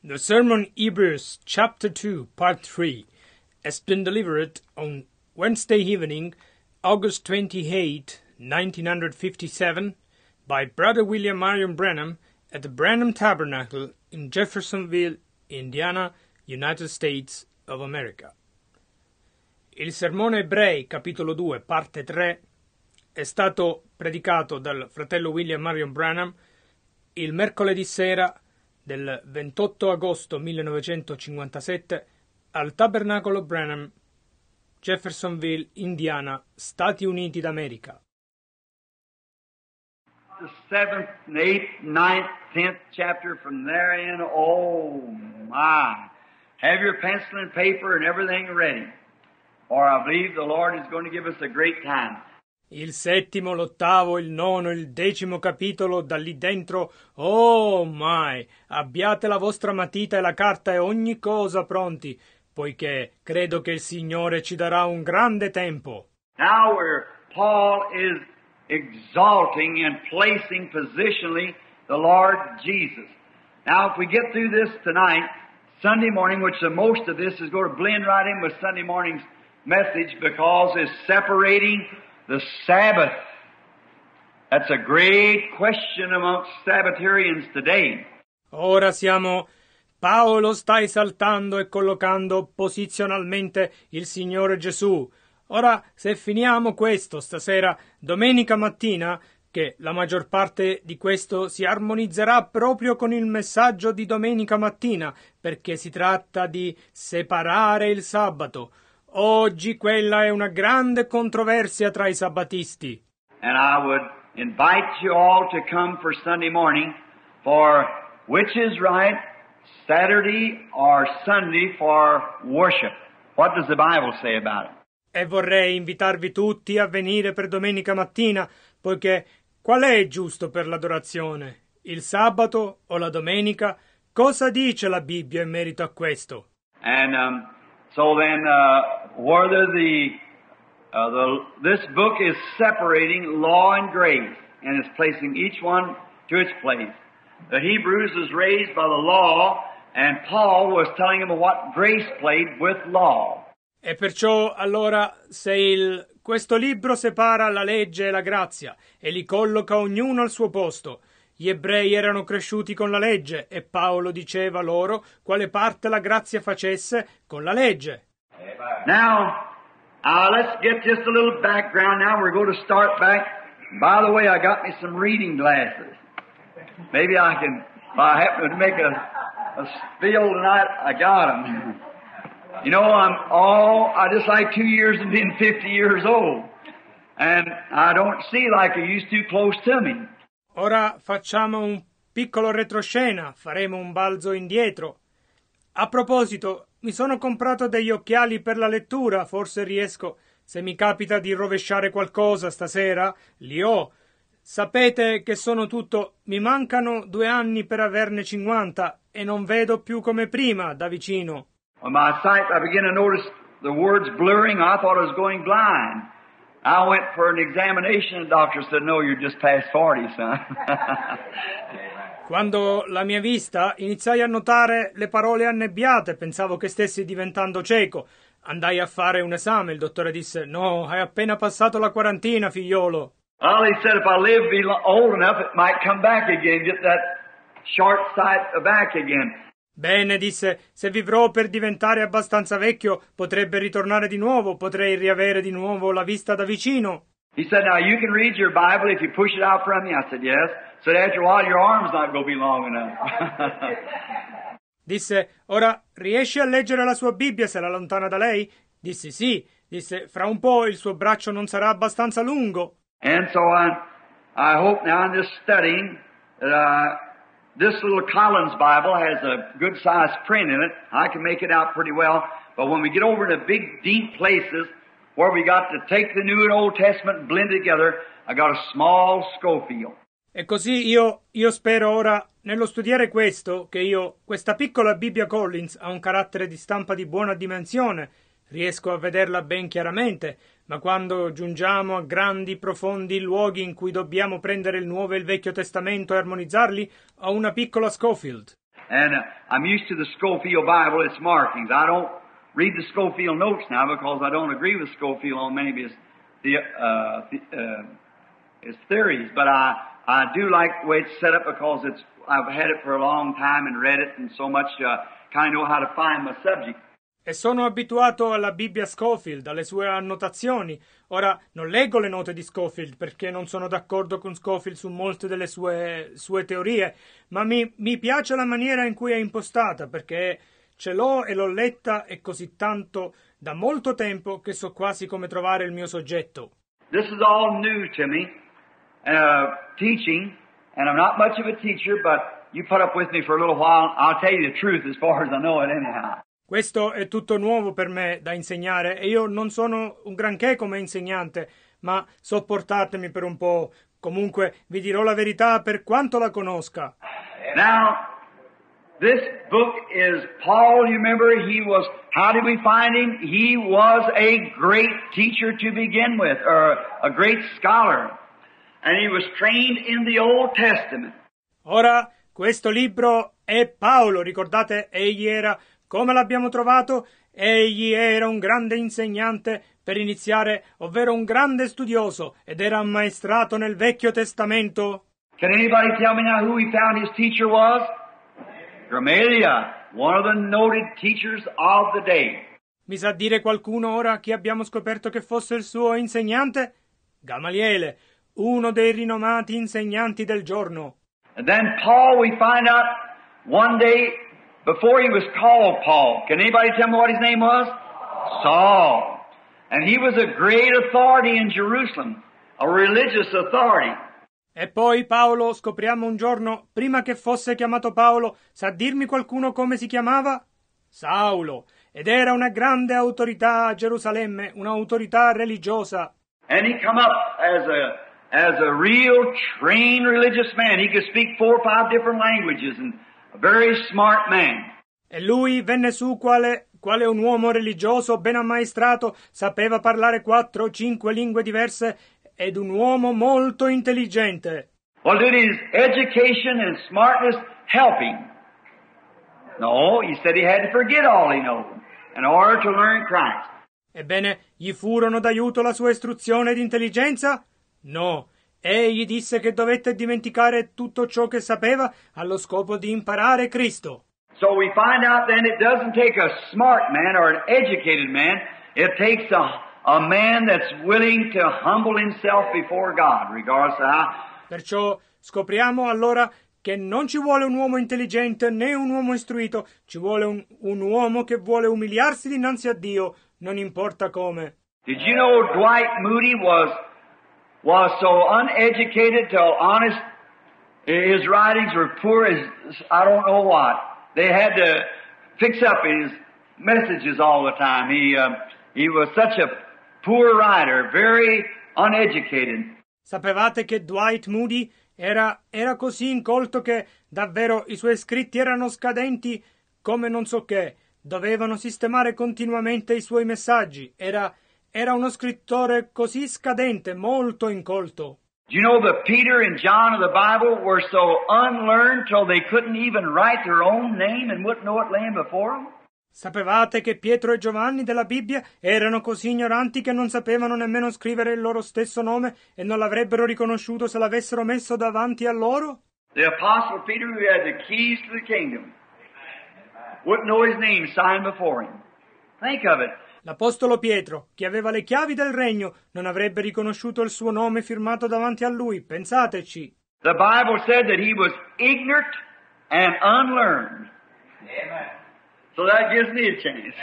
The sermon Hebrews chapter 2, part 3, has been delivered on Wednesday evening, August 28, 1957, by Brother William Marion Branham at the Branham Tabernacle in Jeffersonville, Indiana, United States of America. Il sermone Ebrei, capitolo 2, parte 3, è stato predicato dal fratello William Marion Branham il mercoledì sera del 28 agosto 1957 al Tabernacolo Branham, Jeffersonville, Indiana, Stati Uniti d'America. The 7th, 8th, 9th, 10th chapter from therein, oh my. Have your pencil and paper and everything ready, or I believe the Lord is going to give us a great time. Il settimo, l'ottavo, il nono, il 10° capitolo, da lì dentro, oh my, abbiate la vostra matita e la carta e ogni cosa pronti, poiché credo che il Signore ci darà un grande tempo. Now where Paul is exalting and placing positionally the Lord Jesus. Now if we get through this tonight, Sunday morning, which the most of this is going to blend right in with Sunday morning's message because it's separating the Sabbath. That's a great question amongst Sabbatarians today. Ora Paolo sta esaltando e collocando posizionalmente il Signore Gesù. Ora, se finiamo questo stasera, domenica mattina, che la maggior parte di questo si armonizzerà proprio con il messaggio di domenica mattina, perché si tratta di separare il sabato. Oggi quella è una grande controversia tra i sabbatisti. And I would invite you all to come for Sunday morning for which is right, Saturday or Sunday for worship. What does the Bible say about it? E vorrei invitarvi tutti a venire per domenica mattina, poiché qual è giusto per l'adorazione? Il sabato o la domenica? Cosa dice la Bibbia in merito a questo? And so then, whether this book is separating law and grace, and is placing each one to its place. The Hebrews is raised by the law, and Paul was telling them what grace played with law. E perciò allora se questo libro separa la legge e la grazia e li colloca ognuno al suo posto. Gli ebrei erano cresciuti con la legge e Paolo diceva loro quale parte la grazia facesse con la legge. Now, let's get just a little background now. We're going to start back. By the way, I got me some reading glasses. Maybe I can, if I happen to make a spiel tonight, I got them. You know, I just like 2 years and being 50 years old. And I don't see like I used to close to me. Ora facciamo un piccolo retroscena, faremo un balzo indietro. A proposito, mi sono comprato degli occhiali per la lettura, forse riesco, se mi capita di rovesciare qualcosa stasera, li ho. Sapete che mi mancano 2 anni per averne 50 e non vedo più come prima da vicino. On my sight, I began to notice the words blurring. I thought I was going blind. I went for an examination, and the doctor said, no, you're just past 40, son. Quando la mia vista iniziai a notare le parole annebbiate, pensavo che stessi diventando cieco. Andai a fare un esame, il dottore disse, no, hai appena passato la quarantina, figliolo. Well, he said if I live be old enough, it might come back again, get that short sight back again. Bene, disse, se vivrò per diventare abbastanza vecchio, potrebbe ritornare di nuovo, potrei riavere di nuovo la vista da vicino. He said, now you can read your Bible if you push it out from you. I said, yes. Said, after a while, your arm's not going to be long enough. Disse, ora riesci a leggere la sua Bibbia se la allontana da lei? Dissi, sì. Disse, fra un po' il suo braccio non sarà abbastanza lungo. And so I hope now in this studying that this little Collins Bible has a good size print in it. I can make it out pretty well. But when we get over to big, deep places where we got to take the New and Old Testament and blend it together, I got a small Scofield. E così io spero ora, nello studiare questo, che questa piccola Bibbia Collins ha un carattere di stampa di buona dimensione, riesco a vederla ben chiaramente, ma quando giungiamo a grandi, profondi luoghi in cui dobbiamo prendere il Nuovo e il Vecchio Testamento e armonizzarli, ho una piccola Scofield. And I'm used to the Scofield Bible, its markings. I don't read the Scofield notes now because I don't agree with Scofield on many of his theories. But I do like the way it's set up because I've had it for a long time and read it and so much kind of know how to find my subject. E sono abituato alla Bibbia Scofield, alle sue annotazioni. Ora, non leggo le note di Scofield perché non sono d'accordo con Scofield su molte delle sue teorie, ma mi piace la maniera in cui è impostata perché ce l'ho e l'ho letta e così tanto da molto tempo che so quasi come trovare il mio soggetto. This is all new to me, teaching, and I'm not much of a teacher, but you put up with me for a little while. I'll tell you the truth as far as I know it anyhow. Questo è tutto nuovo per me da insegnare e io non sono un granché come insegnante, ma sopportatemi per un po'. Comunque vi dirò la verità per quanto la conosca. Now, this book is Paul, you remember, how did we find him? He was a great teacher to begin with, or a great scholar. And he was trained in the Old Testament. Ora, questo libro è Paolo, ricordate, egli era... Come l'abbiamo trovato? Egli era un grande insegnante per iniziare, ovvero un grande studioso, ed era ammaestrato nel Vecchio Testamento. Can anybody tell me now who he found his teacher was? Gamaliel, one of the noted teachers of the day. Mi sa dire qualcuno ora chi abbiamo scoperto che fosse il suo insegnante? Gamaliele, uno dei rinomati insegnanti del giorno. And then Paul, we find out one day, before he was called Paul, can anybody tell me what his name was? Saul. And he was a great authority in Jerusalem, a religious authority. E poi Paolo, scopriamo un giorno, prima che fosse chiamato Paolo, sa dirmi qualcuno come si chiamava? Saulo. Ed era una grande autorità a Gerusalemme, un'autorità religiosa. And he come up as a real trained religious man. He could speak 4 or 5 different languages and a very smart man. E lui venne su quale un uomo religioso ben ammaestrato, sapeva parlare 4 o 5 lingue diverse ed un uomo molto intelligente. Well, did his education and smartness help him? No, he said he had to forget all he knows in order to learn Christ. Ebbene, gli furono d'aiuto la sua istruzione ed intelligenza? No. Egli disse che dovette dimenticare tutto ciò che sapeva allo scopo di imparare Cristo. So we find out then it doesn't take a smart man or an educated man. It takes a man that's willing to humble himself before God, regardless of how. Perciò scopriamo allora che non ci vuole un uomo intelligente né un uomo istruito, ci vuole un uomo che vuole umiliarsi dinanzi a Dio, non importa come. Did you know Dwight Moody was so uneducated till honest, his writings were poor as I don't know what. They had to fix up his messages all the time. He was such a poor writer, very uneducated. Sapevate che Dwight Moody era così incolto che davvero i suoi scritti erano scadenti come non so che, dovevano sistemare continuamente i suoi messaggi. Era uno scrittore così scadente, molto incolto. Do you know that Peter and John of the Bible were so unlearned till they couldn't even write their own name and wouldn't know it laying before them? Sapevate che Pietro e Giovanni della Bibbia erano così ignoranti che non sapevano nemmeno scrivere il loro stesso nome e non l'avrebbero riconosciuto se l'avessero messo davanti a loro? The Apostle Peter, who had the keys to the kingdom, wouldn't know his name signed before him. Think of it. L'Apostolo Pietro, che aveva le chiavi del regno, non avrebbe riconosciuto il suo nome firmato davanti a lui. Pensateci. The Bible said that he was ignorant and unlearned. Amen. So that gives me a chance.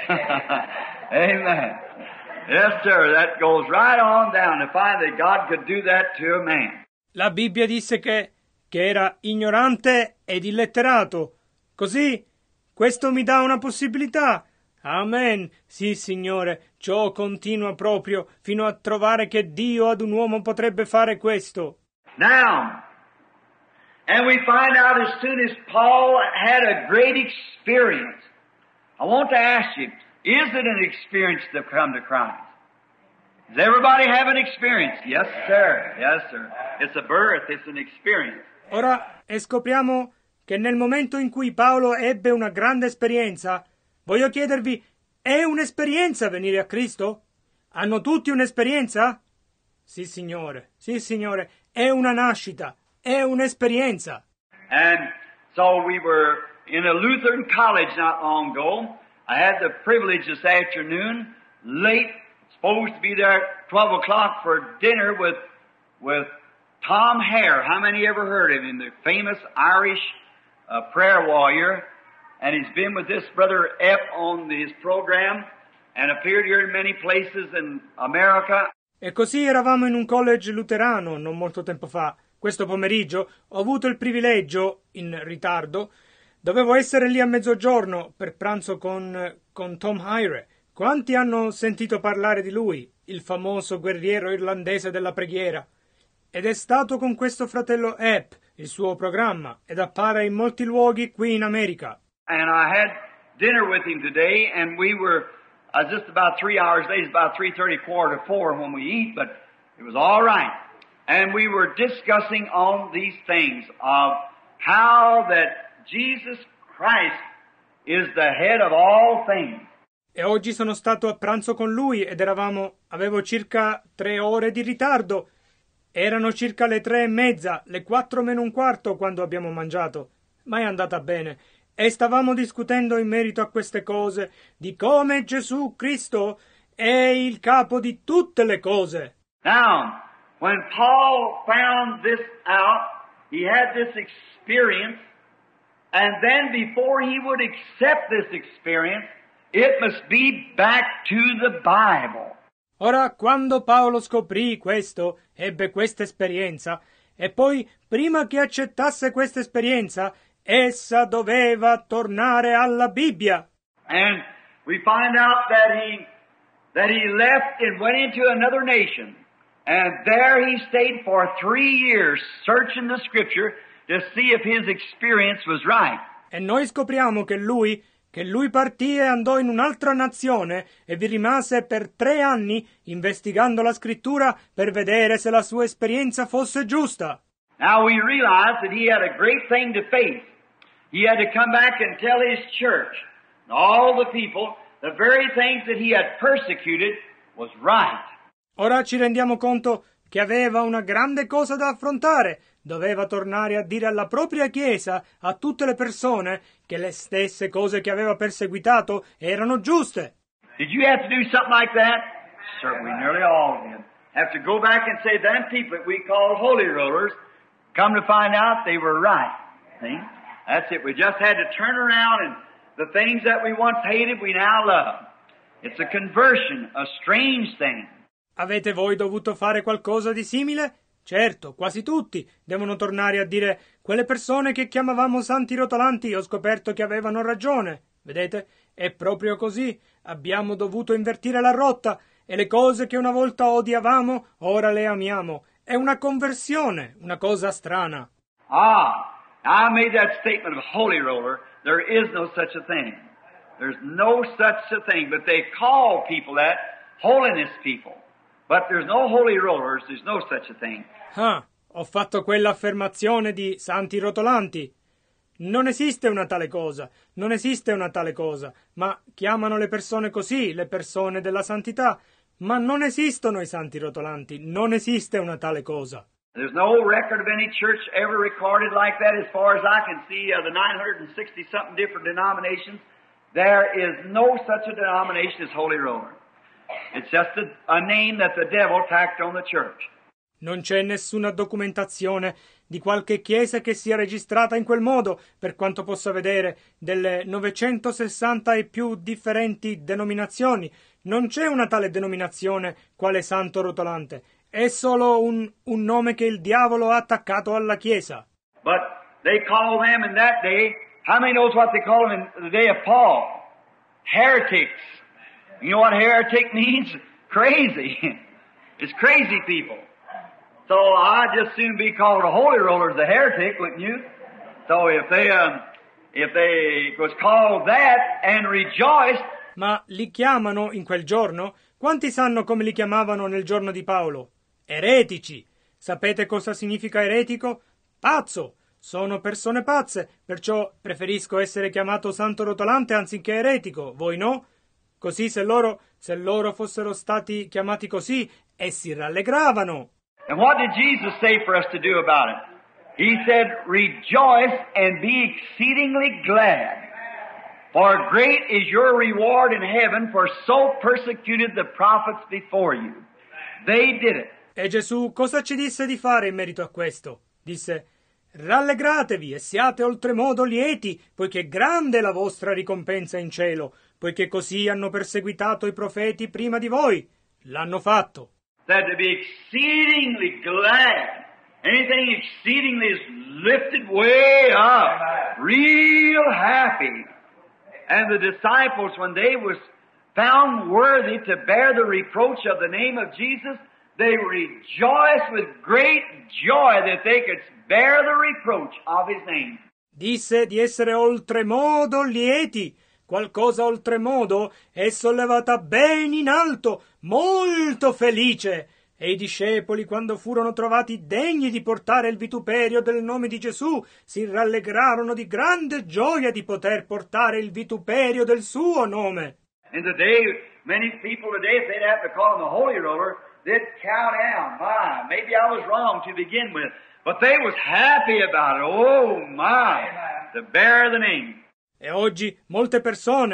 Amen. Yes, sir. That goes right on down to find that God could do that to a man. La Bibbia disse che era ignorante ed illetterato. Così, questo mi dà una possibilità. Amen. Sì, Signore, ciò continua proprio fino a trovare che Dio ad un uomo potrebbe fare questo. Now, and we find out as soon as Paul had a great experience. I want to ask you, is it an experience to come to Christ? Does everybody have an experience? Yes, sir. Yes, sir. It's a birth. It's an experience. Ora, e scopriamo che nel momento in cui Paolo ebbe una grande esperienza, voglio chiedervi, è un'esperienza venire a Cristo? Hanno tutti un'esperienza? Sì, Signore, è una nascita, è un'esperienza. And so we were in a Lutheran college not long ago. I had the privilege this afternoon, late, supposed to be there at 12 o'clock for dinner with Tom Hare. How many ever heard of him? The famous Irish prayer warrior. And he's been with this brother Epp on his program and appeared here in many places in America. E così eravamo in un college luterano non molto tempo fa. Questo pomeriggio ho avuto il privilegio, in ritardo, dovevo essere lì a mezzogiorno per pranzo con Tom Hire. Quanti hanno sentito parlare di lui, il famoso guerriero irlandese della preghiera? Ed è stato con questo fratello Epp, il suo programma, ed appare in molti luoghi qui in America. And I had dinner with him today, and we were just about 3 hours late. It's about 3:30, 3:45 when we eat, but it was all right. And we were discussing on these things of how that Jesus Christ is the head of all things. E oggi sono stato a pranzo con lui ed avevo circa 3 ore di ritardo. Erano circa le 3:30, le 4 meno un quarto quando abbiamo mangiato. Ma è andata bene. E stavamo discutendo in merito a queste cose, di come Gesù Cristo è il capo di tutte le cose. Now, when Paul found this out, he had this experience, and then before he would accept this experience, it must be back to the Bible. Ora, quando Paolo scoprì questo, ebbe questa esperienza, e poi, prima che accettasse questa esperienza, essa doveva tornare alla Bibbia. And we find out that he left and went into another nation. And there he stayed for 3 years searching the scripture to see if his experience was right. E noi scopriamo che lui partì e andò in un'altra nazione e vi rimase per 3 anni investigando la scrittura per vedere se la sua esperienza fosse giusta. Now we realize that he had a great thing to face. He had to come back and tell his church, and all the people, the very things that he had persecuted was right. Ora ci rendiamo conto che aveva una grande cosa da affrontare. Doveva tornare a dire alla propria Chiesa, a tutte le persone, che le stesse cose che aveva perseguitato erano giuste. Did you have to do something like that? Certainly, nearly all did. Have to go back and say, them people that we call holy rollers, come to find out they were right. See? That's it. We just had to turn around and the things that we once hated, we now love. It's a conversion, a strange thing. Avete voi dovuto fare qualcosa di simile? Certo, quasi tutti devono tornare a dire quelle persone che chiamavamo santi rotolanti ho scoperto che avevano ragione. Vedete? È proprio così. Abbiamo dovuto invertire la rotta e le cose che una volta odiavamo ora le amiamo. È una conversione, una cosa strana. I made that statement of holy roller. There is no such a thing. There's no such a thing. But they call people that holiness people. But there's no holy rollers. There's no such a thing. Ho fatto quell'affermazione di santi rotolanti. Non esiste una tale cosa. Non esiste una tale cosa. Ma chiamano le persone così, le persone della santità. Ma non esistono i santi rotolanti. Non esiste una tale cosa. There's no record of any church ever recorded like that as far as I can see of the 960-something different denominations. There is no such a denomination as Holy Roller. It's just a name that the devil tacked on the church. Non c'è nessuna documentazione di qualche chiesa che sia registrata in quel modo, per quanto possa vedere, delle 960 e più differenti denominazioni. Non c'è una tale denominazione quale santo rotolante. È solo un nome che il diavolo ha attaccato alla Chiesa. But they call them in that day, how many knows what they call them in the day of Paul? Heretics. You know what heretic means? Crazy. It's crazy people. So I'd just soon be called a holy roller as a heretic, wouldn't you? So if they was called that and rejoiced. Ma li chiamano in quel giorno? Quanti sanno come li chiamavano nel giorno di Paolo? Eretici. Sapete cosa significa eretico? Pazzo. Sono persone pazze, perciò preferisco essere chiamato santo rotolante anziché eretico, voi no? Così se loro fossero stati chiamati così, essi rallegravano. And what did Jesus say for us to do about it? He said, rejoice and be exceedingly glad, for great is your reward in heaven, for so persecuted the prophets before you. They did it. E Gesù cosa ci disse di fare in merito a questo? Disse, rallegratevi e siate oltremodo lieti, poiché grande è la vostra ricompensa in cielo, poiché così hanno perseguitato i profeti prima di voi. L'hanno fatto. Said to be exceedingly glad. Anything exceedingly is lifted way up. Real happy. And the disciples, when they was found worthy to bear the reproach of the name of Jesus, they rejoiced with great joy that they could bear the reproach of His name. Disse di essere oltremodo lieti. Qualcosa oltremodo è sollevata ben in alto, molto felice. E i discepoli, quando furono trovati degni di portare il vituperio del nome di Gesù, si rallegrarono di grande gioia di poter portare il vituperio del suo nome. And today, many people today, if they'd have to call him a holy roller, they'd cow down. My, maybe I was wrong to begin with. But they was happy about it. Oh my, to bear the name. E oggi, molte persone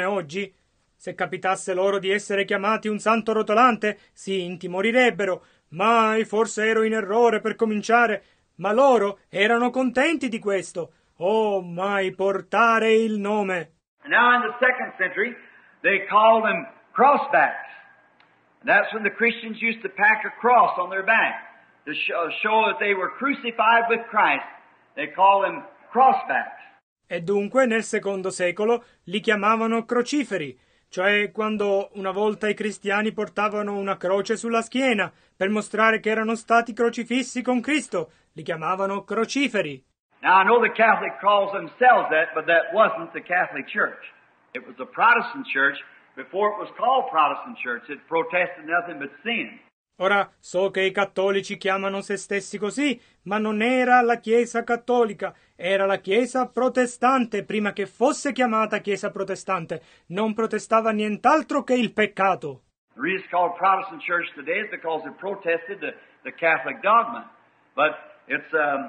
se capitasse loro di essere chiamati un santo rotolante, si intimorirebbero. Mai, forse ero in errore per cominciare, ma loro erano contenti di questo. Oh, mai portare il nome. Now in the 2nd century, they called them crossbacks. That's when the Christians used to pack a cross on their back to show that they were crucified with Christ. They called them crossbacks. E dunque nel secondo secolo li chiamavano crociferi, cioè quando una volta i cristiani portavano una croce sulla schiena per mostrare che erano stati crocifissi con Cristo, li chiamavano crociferi. Now I know the Catholic calls themselves that, but that wasn't the Catholic Church. It was the Protestant Church. Before it was called Protestant Church, it protested nothing but sin. Ora, so che i cattolici chiamano se stessi così, ma non era la Chiesa cattolica, era la Chiesa protestante, prima che fosse chiamata Chiesa protestante. Non protestava nient'altro che il peccato. The reason it's called Protestant Church today is because it protested the Catholic dogma. But it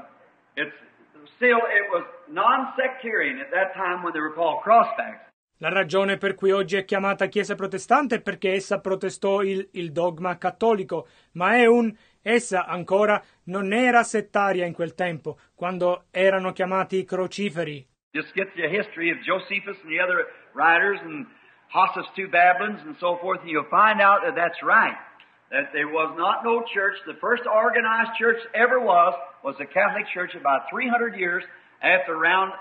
was non-sectarian at that time when they were called crossbacks. La ragione per cui oggi è chiamata Chiesa protestante è perché essa protestò il dogma cattolico, ma essa ancora non era settaria in quel tempo, quando erano chiamati crociferi. Just get the history of Josephus and the other writers and Hossus II Babylons and so forth, and you'll find out that that's right. That there was not no church. The first organized church ever was the Catholic Church about 300 years after the round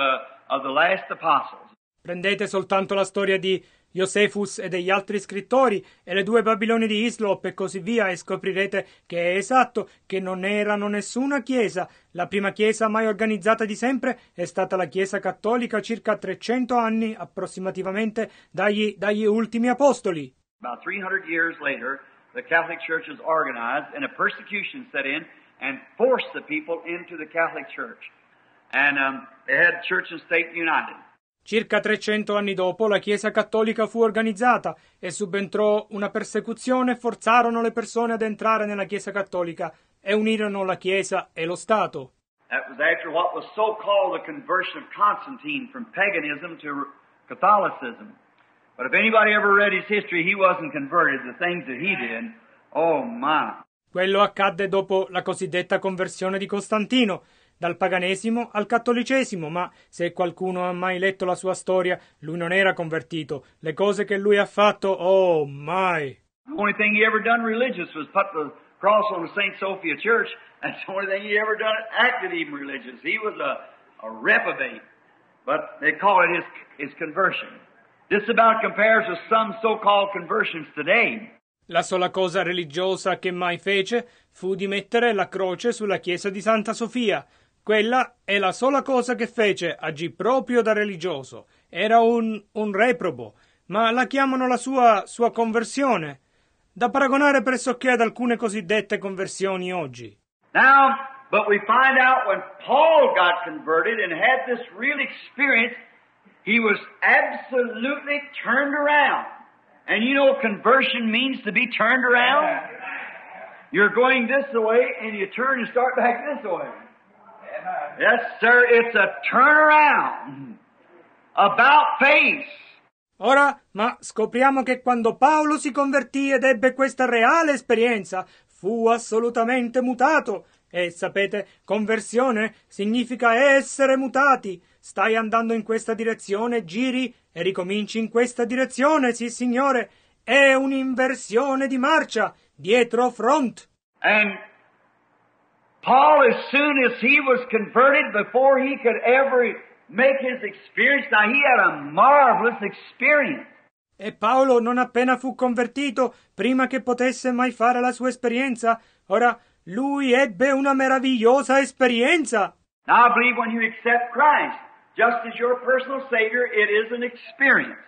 of the last apostles. Prendete soltanto la storia di Josephus e degli altri scrittori e le 2 Babiloni di Islop e così via e scoprirete che è esatto, che non erano nessuna chiesa. La prima chiesa mai organizzata di sempre è stata la Chiesa cattolica circa 300 anni approssimativamente dagli ultimi apostoli. About 300 years later, the Catholic Church was organized and a persecution set in and forced the people into the Catholic Church. And they had church and state united. Circa 300 anni dopo la Chiesa cattolica fu organizzata e subentrò una persecuzione e forzarono le persone ad entrare nella Chiesa cattolica e unirono la Chiesa e lo Stato. That was after what was so-called the conversion of Constantine from paganism to Catholicism. But if anybody ever read his history, he wasn't converted. The things that he did, oh my. Quello accadde dopo la cosiddetta conversione di Costantino, dal paganesimo al cattolicesimo, ma se qualcuno ha mai letto la sua storia, lui non era convertito. Le cose che lui ha fatto, oh my! The only thing he ever done religious was put the cross on the St. Sophia Church. That's the only thing he ever done acted even religious. He was a reprobate, but they call it his conversion. This about compares with some so-called conversions today. La sola cosa religiosa che mai fece fu di mettere la croce sulla chiesa di Santa Sofia. Quella è la sola cosa che fece, agì proprio da religioso. Era un reprobo, ma la chiamano la sua conversione, da paragonare pressoché ad alcune cosiddette conversioni oggi. Now, But we find out when Paul got converted and had this real experience, he was absolutely turned around. And you know conversion means to be turned around? You're going this way and you turn and start back this way. Yes, sir, it's a turnaround. About face. Ora, ma scopriamo che quando Paolo si convertì ed ebbe questa reale esperienza, fu assolutamente mutato. E sapete, conversione significa essere mutati. Stai andando in questa direzione, giri e ricominci in questa direzione, sì signore. È un'inversione di marcia, dietro front. And Paul, as soon as he was converted, before he could ever make his experience, now he had a marvelous experience. E Paolo, non appena fu convertito, prima che potesse mai fare la sua esperienza, ora lui ebbe una meravigliosa esperienza. Now I believe when you accept Christ, just as your personal Savior, it is an experience.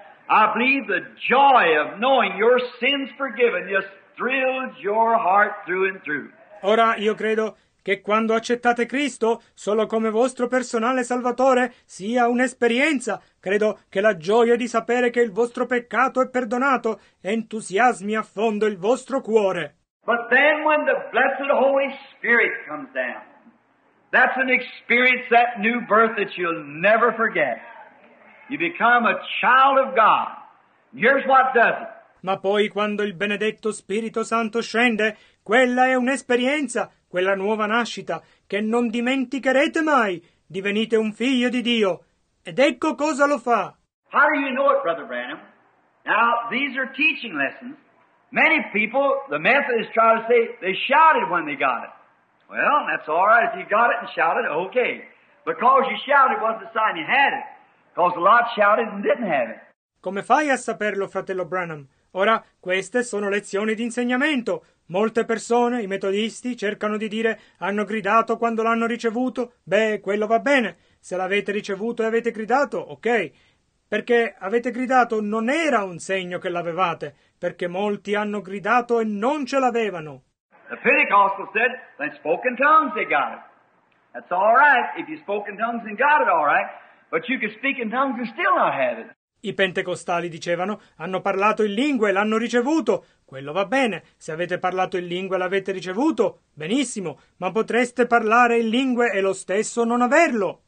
I believe the joy of knowing your sins forgiven just thrills your heart through and through. Ora io credo che quando accettate Cristo solo come vostro personale Salvatore sia un'esperienza. Credo che la gioia di sapere che il vostro peccato è perdonato entusiasmi a fondo il vostro cuore. But then when the blessed Holy Spirit comes down, that's an experience, that new birth that you'll never forget. You become a child of God. Here's what does it. Ma poi quando il benedetto Spirito Santo scende, quella è un'esperienza, quella nuova nascita, che non dimenticherete mai. Divenite un figlio di Dio. Ed ecco cosa lo fa. How do you know it, Brother Branham? Now, these are teaching lessons. Many people, the Methodists try to say they shouted when they got it. Well, that's all right. If you got it and shouted, okay. Because you shouted wasn't a sign you had it. Because a lot shouted and didn't have it. Come fai a saperlo, fratello Branham? Ora, queste sono lezioni di insegnamento. Molte persone, i metodisti, cercano di dire hanno gridato quando l'hanno ricevuto. Beh, quello va bene. Se l'avete ricevuto e avete gridato, ok. Perché avete gridato non era un segno che l'avevate, perché molti hanno gridato e non ce l'avevano. The Pentecostal said they spoke in tongues, they got it. That's all right. If you spoke in tongues and got it, all right. But you could speak in tongues and still not have it. I pentecostali dicevano, hanno parlato in lingue e l'hanno ricevuto. Quello va bene, se avete parlato in lingue e l'avete ricevuto, benissimo, ma potreste parlare in lingue e lo stesso non averlo.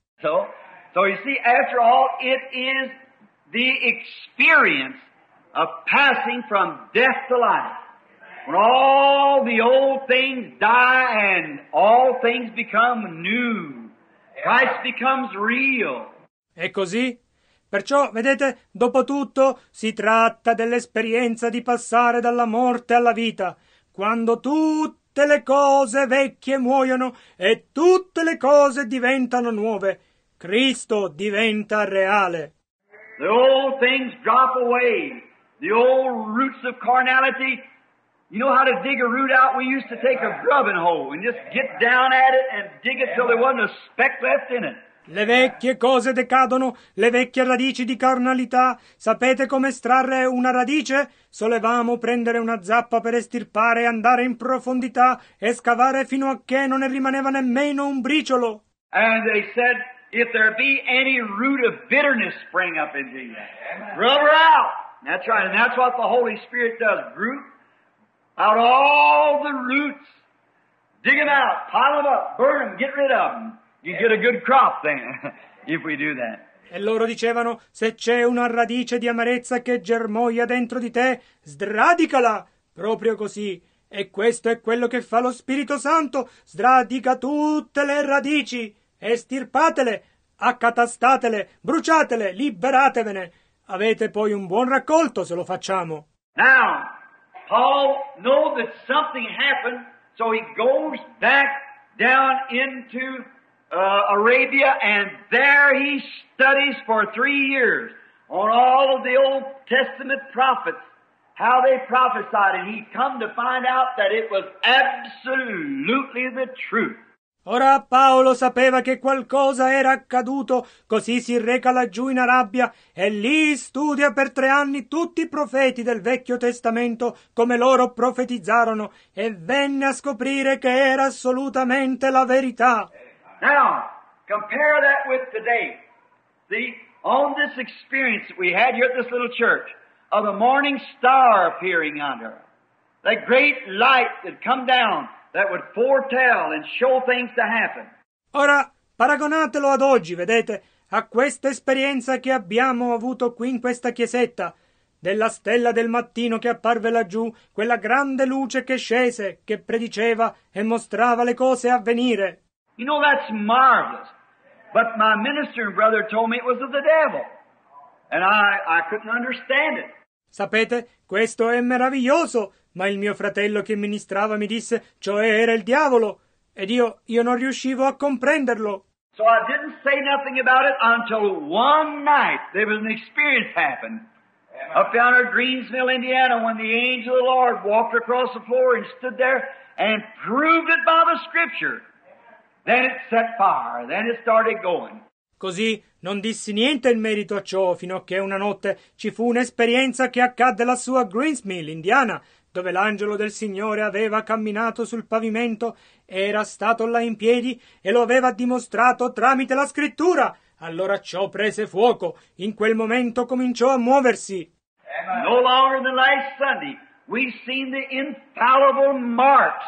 So you see, after all, it is the experience of passing from death to life. When all the old things die and all things become new. Christ becomes real. E così? Perciò, vedete, dopo tutto si tratta dell'esperienza di passare dalla morte alla vita, quando tutte le cose vecchie muoiono e tutte le cose diventano nuove. Cristo diventa reale. The old things drop away. The old roots of carnality. You know how to dig a root out? We used to take a grubbing hoe and just get down at it and dig it till there wasn't a speck left in it. Le vecchie cose decadono, le vecchie radici di carnalità. Sapete come estrarre una radice? Solevamo prendere una zappa per estirpare e andare in profondità e scavare fino a che non ne rimaneva nemmeno un briciolo. And they said, if there be any root of bitterness spring up into you, rub her out. That's right, and that's what the Holy Spirit does. Root out all the roots. Dig them out, pile them up, burn them, get rid of them. You get a good crop then, if we do that. E loro dicevano, se c'è una radice di amarezza che germoglia dentro di te, sradicala! Proprio così. E questo è quello che fa lo Spirito Santo. Sradica tutte le radici. Estirpatele, accatastatele, bruciatele, liberatevene. Avete poi un buon raccolto se lo facciamo. Now, Paul knows that something happened, so he goes back down into Arabia, and there he studies for 3 years on all of the Old Testament prophets, how they prophesied, and he come to find out that it was absolutely the truth. Ora Paolo sapeva che qualcosa era accaduto, così si reca laggiù in Arabia e lì studia per 3 anni tutti i profeti del Vecchio Testamento come loro profetizzarono e venne a scoprire che era assolutamente la verità. Now, compare that with today. See, on this experience that we had here at this little church of the morning star appearing on her, that great light that come down that would foretell and show things to happen. Ora, paragonatelo ad oggi, vedete, a questa esperienza che abbiamo avuto qui in questa chiesetta, della stella del mattino che apparve laggiù, quella grande luce che scese, che prediceva e mostrava le cose a venire. You know, that's marvelous. But my minister and brother told me it was of the devil. And I couldn't understand it. Sapete, questo è meraviglioso, ma il mio fratello che ministrava mi disse, cioè era il diavolo, ed io non riuscivo a comprenderlo. So I didn't say nothing about it until one night there was an experience happened. Up down at Greensville, Indiana, when the angel of the Lord walked across the floor and stood there and proved it by the Scripture. Then it set fire. Then it started going. Così non dissi niente in merito a ciò, fino a che una notte ci fu un'esperienza che accadde lassù a Greensville, Indiana, dove l'angelo del Signore aveva camminato sul pavimento, era stato là in piedi e lo aveva dimostrato tramite la scrittura. Allora ciò prese fuoco. In quel momento cominciò a muoversi. No longer than last Sunday, we've seen the infallible marks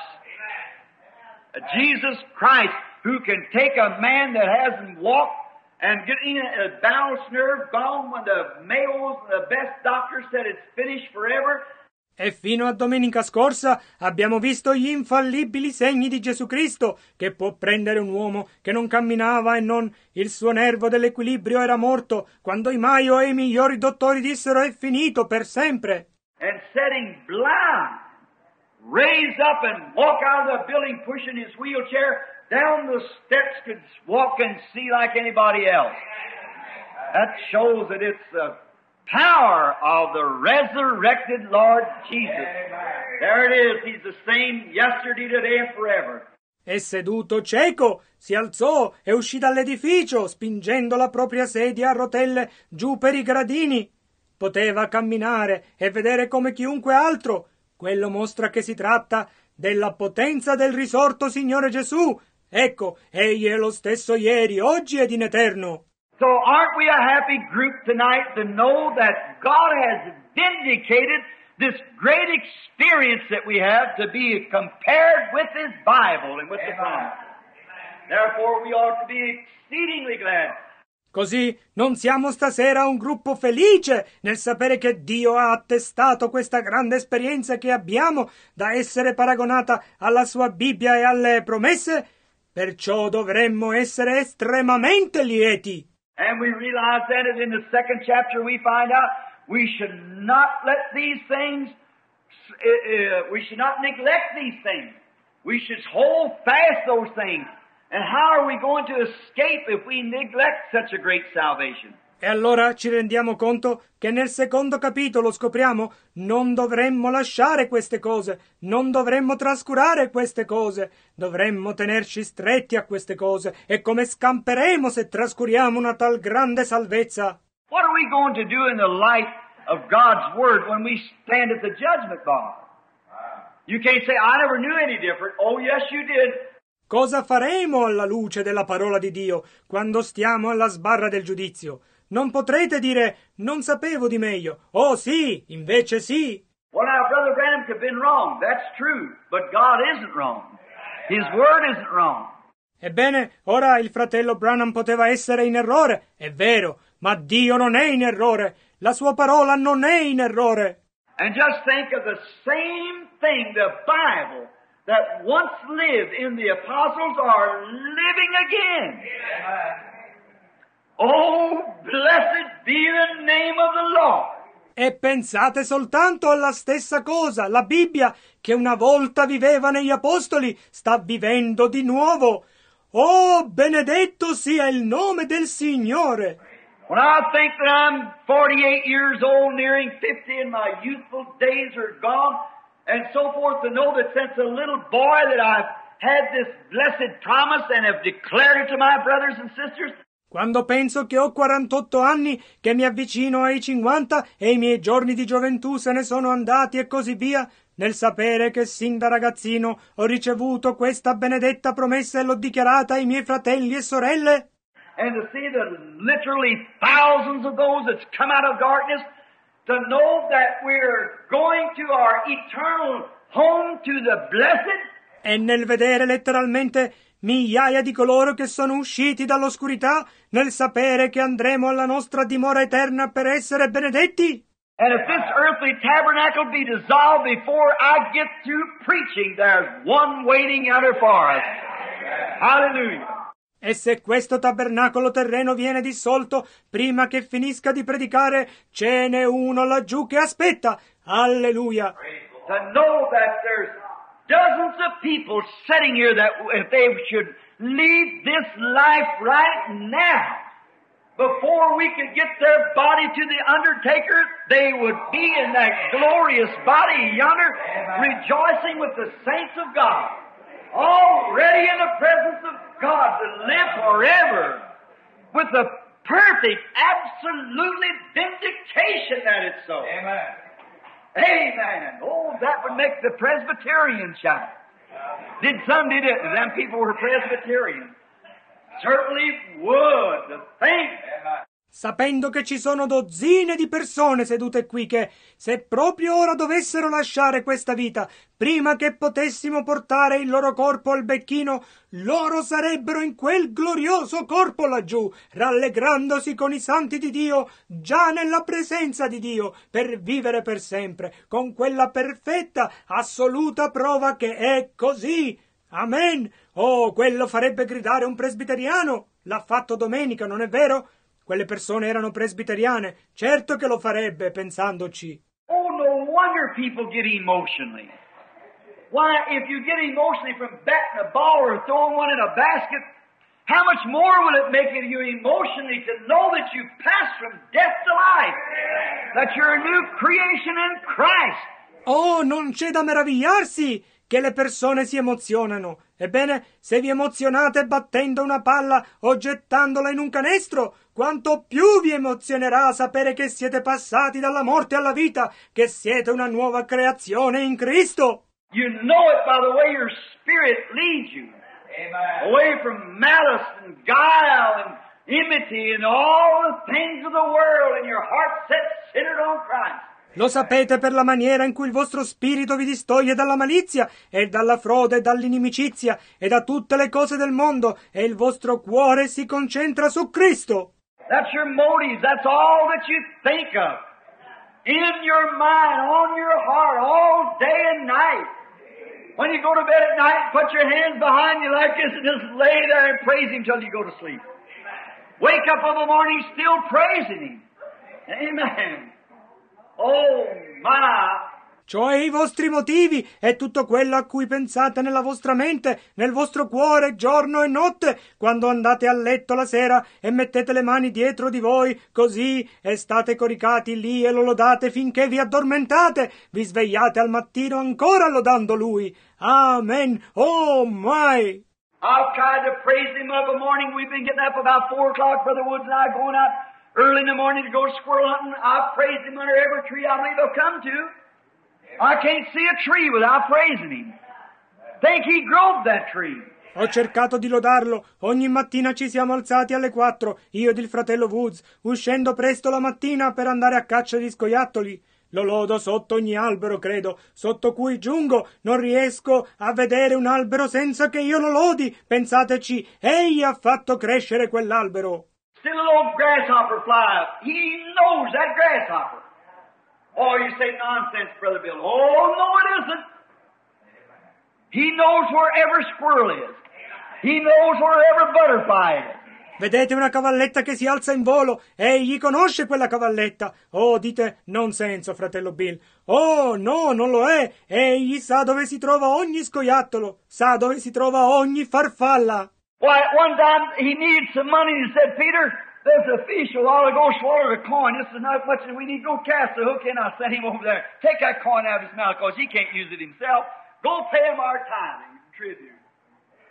of Jesus Christ, who can take a man that hasn't walked and get in a balance nerve gone when the Mayos, the best doctors said it's finished forever. E fino a domenica scorsa abbiamo visto gli infallibili segni di Gesù Cristo, che può prendere un uomo che non camminava e il suo nervo dell'equilibrio era morto, quando i Mayo e i migliori dottori dissero è finito per sempre. And setting blind, raise up and walk out of the building pushing his wheelchair down the steps, could walk and see like anybody else. That shows that it's the power of the resurrected Lord Jesus. There it is. He's the same yesterday, today, and forever. E seduto cieco, si alzò e uscì dall'edificio, spingendo la propria sedia a rotelle giù per i gradini. Poteva camminare e vedere come chiunque altro. Quello mostra che si tratta della potenza del risorto Signore Gesù. Ecco, egli è lo stesso ieri, oggi ed in eterno. So aren't we a happy group tonight to know that God has vindicated this great experience that we have to be compared with His Bible and with the promise. Therefore we ought to be exceedingly glad. Così non siamo stasera un gruppo felice nel sapere che Dio ha attestato questa grande esperienza che abbiamo da essere paragonata alla sua Bibbia e alle promesse? Perciò dovremmo essere estremamente lieti. And we realize that in the second chapter we find out we should not let these things, we should not neglect these things. We should hold fast those things. And how are we going to escape if we neglect such a great salvation? E allora ci rendiamo conto che nel secondo capitolo scopriamo non dovremmo lasciare queste cose, non dovremmo trascurare queste cose, dovremmo tenerci stretti a queste cose, e come scamperemo se trascuriamo una tal grande salvezza? What are we going to do in the light of God's Word when we stand at the judgment bar? You can't say, I never knew any different. Oh, yes, you did. Cosa faremo alla luce della parola di Dio quando stiamo alla sbarra del giudizio? Non potrete dire, non sapevo di meglio. Oh sì, invece sì. Well, now, Brother Branham could have been wrong. That's true. But God isn't wrong. His Word isn't wrong. Ebbene, ora il fratello Branham poteva essere in errore. È vero, ma Dio non è in errore. La sua parola non è in errore. And just think of the same thing, the Bible, that once lived in the apostles are living again. Oh, blessed be the name of the Lord. E pensate soltanto alla stessa cosa, la Bibbia, che una volta viveva negli apostoli, sta vivendo di nuovo. Oh, benedetto sia il nome del Signore. When I think that I'm 48 years old, nearing 50, and my youthful days are gone, and so forth, to know that since a little boy that I've had this blessed promise and have declared it to my brothers and sisters. Quando penso che ho 48 anni, che mi avvicino ai 50 e i miei giorni di gioventù se ne sono andati e così via, nel sapere che sin da ragazzino ho ricevuto questa benedetta promessa e l'ho dichiarata ai miei fratelli e sorelle, And to see the literally thousands of those that's come out of darkness, to know that we're going to our eternal home to the blessed. e nel vedere letteralmente migliaia di coloro che sono usciti dall'oscurità, nel sapere che andremo alla nostra dimora eterna per essere benedetti. And if this earthly tabernacle be dissolved before I get through preaching, there's one waiting out there for us. Hallelujah. E se questo tabernacolo terreno viene dissolto prima che finisca di predicare, ce n'è uno laggiù che aspetta. Alleluia. To know that there's dozens of people sitting here that if they should lead this life right now, before we could get their body to the undertaker, they would be in that glorious body yonder, rejoicing with the saints of God, already in the presence of God to live forever, with the perfect, absolutely vindication that it's so. Amen. Amen. Oh, that would make the Presbyterians shout. Some did it, and them people were Presbyterians. Certainly would. The thing. Sapendo che ci sono dozzine di persone sedute qui che, se proprio ora dovessero lasciare questa vita, prima che potessimo portare il loro corpo al becchino, loro sarebbero in quel glorioso corpo laggiù, rallegrandosi con i santi di Dio, già nella presenza di Dio, per vivere per sempre, con quella perfetta, assoluta prova che è così. Amen! Oh, quello farebbe gridare un presbiteriano. L'ha fatto domenica, non è vero? Quelle persone erano presbiteriane. Certo che lo farebbe, pensandoci. Oh, no wonder people get emotionally. Why, if you get emotionally from batting a ball or throwing one in a basket, how much more will it make you emotionally to know that you've passed from death to life? That you're a new creation in Christ. Oh, non c'è da meravigliarsi che le persone si emozionano. Ebbene, se vi emozionate battendo una palla o gettandola in un canestro, quanto più vi emozionerà sapere che siete passati dalla morte alla vita, che siete una nuova creazione in Cristo. You know it by the way your spirit leads you. Amen. Away from malice and guile and enmity and all the things of the world, and your heart set centered on Christ. Lo sapete per la maniera in cui il vostro spirito vi distoglie dalla malizia e dalla frode e dall'inimicizia e da tutte le cose del mondo e il vostro cuore si concentra su Cristo. That's your motives. That's all that you think of. In your mind, on your heart, all day and night. When you go to bed at night, put your hands behind you like this and just lay there and praise Him till you go to sleep. Wake up in the morning still praising Him. Amen. Oh, my. Cioè i vostri motivi e tutto quello a cui pensate nella vostra mente, nel vostro cuore, giorno e notte, quando andate a letto la sera e mettete le mani dietro di voi, così, e state coricati lì e lo lodate finché vi addormentate, vi svegliate al mattino ancora lodando Lui. Amen. Oh, my. I've tried to praise Him of a morning. We've been getting up about 4 o'clock, Brother Woods and I, going out early in the morning to go squirrel hunting. I've praised Him under every tree I believe I've come to. I can't see a tree without praising Him. Think He growed that tree. Ho cercato di lodarlo. Ogni mattina ci siamo alzati alle 4, io ed il fratello Woods, uscendo presto la mattina per andare a caccia di scoiattoli. Lo lodo sotto ogni albero, credo, sotto cui giungo. Non riesco a vedere un albero senza che io lo lodi. Pensateci, Egli ha fatto crescere quell'albero. Still a little grasshopper fly up. He knows that grasshopper. Oh, you say nonsense, Brother Bill. Oh, no, it isn't. He knows where every squirrel is. He knows where every butterfly is. Vedete una cavalletta che si alza in volo? Egli conosce quella cavalletta. Oh, dite non senso, fratello Bill. Oh, no, non lo è. Egli sa dove si trova ogni scoiattolo. Sa dove si trova ogni farfalla. Why, one time he needed some money and he said, Peter, there's a fish a while ago swallowed a coin. This is not much that we need. Go cast the hook in. I'll send him over there. Take that coin out of his mouth because he can't use it himself. Go pay him our tithing and tribute.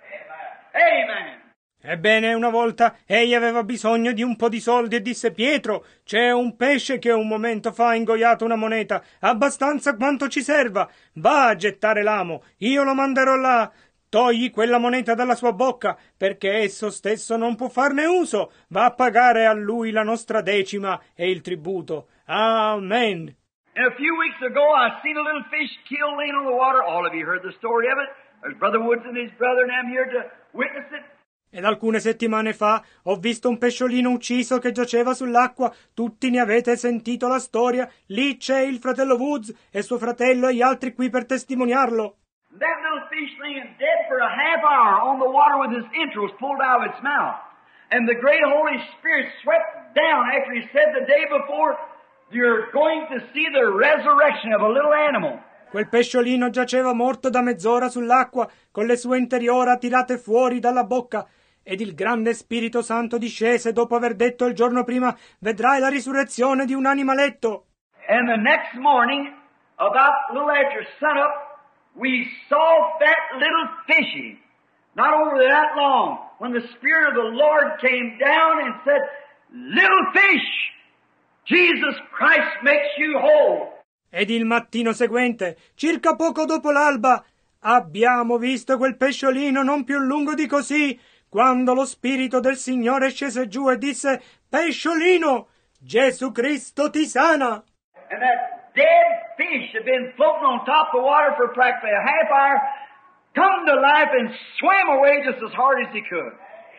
Amen. Ebbene, una volta egli aveva bisogno di un po' di soldi e disse: Pietro, c'è un pesce che un momento fa ha ingoiato una moneta, abbastanza quanto ci serva. Va a gettare l'amo, io lo manderò là. Togli quella moneta dalla sua bocca, perché esso stesso non può farne uso. Va a pagare a lui la nostra decima e il tributo. Amen. And a few weeks ago, I seen a little fish killed laying on the water. All of you heard the story of it. There's Brother Woods and his brother, and I'm here to witness it. Ed alcune settimane fa ho visto un pesciolino ucciso che giaceva sull'acqua. Tutti ne avete sentito la storia. Lì c'è il fratello Woods e suo fratello e gli altri qui per testimoniarlo. That little fish laying dead for a half hour on the water with his entrails pulled out of its mouth. And the great Holy Spirit swept down after he said the day before, you're going to see the resurrection of a little animal. Quel pesciolino giaceva morto da mezz'ora sull'acqua, con le sue interiora tirate fuori dalla bocca, ed il grande Spirito Santo discese dopo aver detto il giorno prima: vedrai la risurrezione di un animaletto. And the next morning, about a little after sunup, we saw that little fishy, not over that long, when the Spirit of the Lord came down and said, little fish, Jesus Christ makes you whole. Ed il mattino seguente, circa poco dopo l'alba, abbiamo visto quel pesciolino non più lungo di così, quando lo Spirito del Signore scese giù e disse: pesciolino, Gesù Cristo ti sana. And that dead fish had been floating on top of the water for practically a half hour, come to life and swam away just as hard as he could.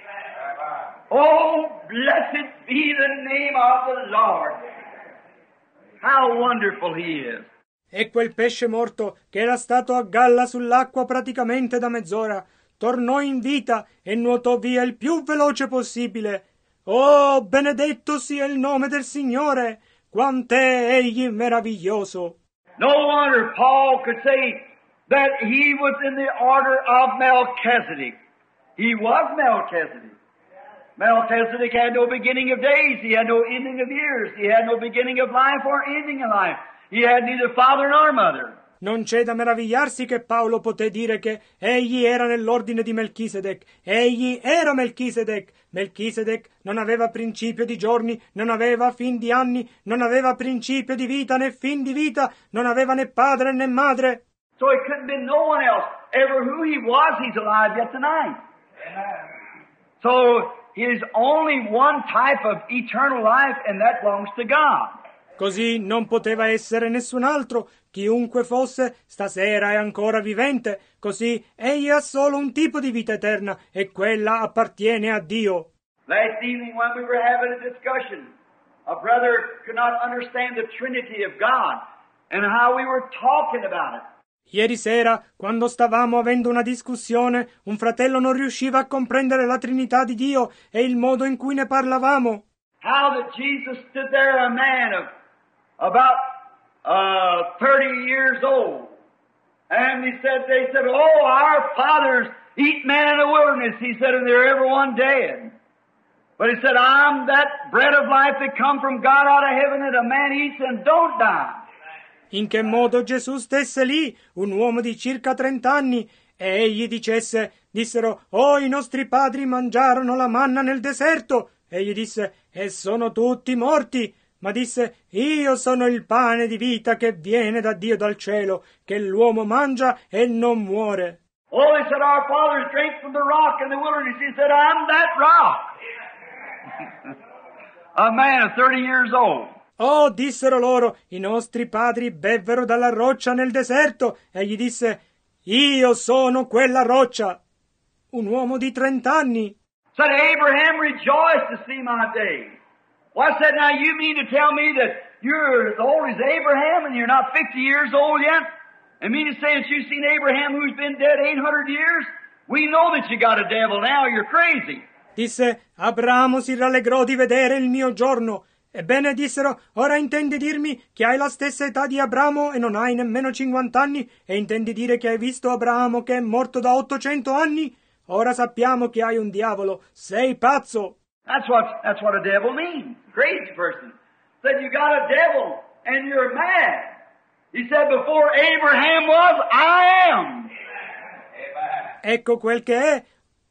Oh, blessed be the name of the Lord. How wonderful he is. E quel pesce morto, che era stato a galla sull'acqua praticamente da mezz'ora, tornò in vita e nuotò via il più veloce possibile. Oh, benedetto sia il nome del Signore! Quant'è egli meraviglioso! No wonder Paul could say that he was in the order of Melchizedek. He was Melchizedek. Melchizedek had no beginning of days. He had no ending of years. He had no beginning of life or ending of life. He had neither father nor mother. Non c'è da meravigliarsi che Paolo poté dire che egli era nell'ordine di Melchisedec. Egli era Melchisedec. Melchisedec non aveva principio di giorni, non aveva fin di anni, non aveva principio di vita né fin di vita, non aveva né padre né madre. So it couldn't be no one else. Ever who he was, he's alive yet tonight. So there's only one type of eternal life, and that belongs to God. Così non poteva essere nessun altro. Chiunque fosse, stasera è ancora vivente. Così egli ha solo un tipo di vita eterna, e quella appartiene a Dio. Last evening when we were having a discussion, a brother could not understand the Trinity of God and how we were talking about it. Ieri sera, quando stavamo avendo una discussione, un fratello non riusciva a comprendere la Trinità di Dio e il modo in cui ne parlavamo. How that Jesus stood there, a man of about 30 years old, and they said, oh, our fathers eat manna in the wilderness. He said, and they're everyone dead. But he said, I'm that bread of life that come from God out of heaven that a man eats and don't die. In che modo Gesù stesse lì, un uomo di circa 30 anni, e egli dissero, oh, i nostri padri mangiarono la manna nel deserto. Egli disse, e sono tutti morti. Ma disse, io sono il pane di vita che viene da Dio dal cielo, che l'uomo mangia e non muore. Oh, they said, our fathers drank from the rock in the wilderness. He said, I'm that rock. A man of 30 years old. Oh, dissero loro, i nostri padri bevvero dalla roccia nel deserto. Egli disse, io sono quella roccia. Un uomo di 30 anni. Said, Abraham rejoiced to see my day. Well, I said, now you mean to tell me that you're as old as Abraham and you're not 50 years old yet? And mean to say that you've seen Abraham who's been dead 800 years? We know that you got a devil now, you're crazy. Disse, Abramo si rallegrò di vedere il mio giorno. Ebbene, dissero, ora intendi dirmi che hai la stessa età di Abramo e non hai nemmeno 50 anni? E intendi dire che hai visto Abramo che è morto da 800 anni? Ora sappiamo che hai un diavolo. Sei pazzo. That's what a devil means. Crazy person. Said you got a devil and you're mad. He said before Abraham was, I am. Ecco quel che è.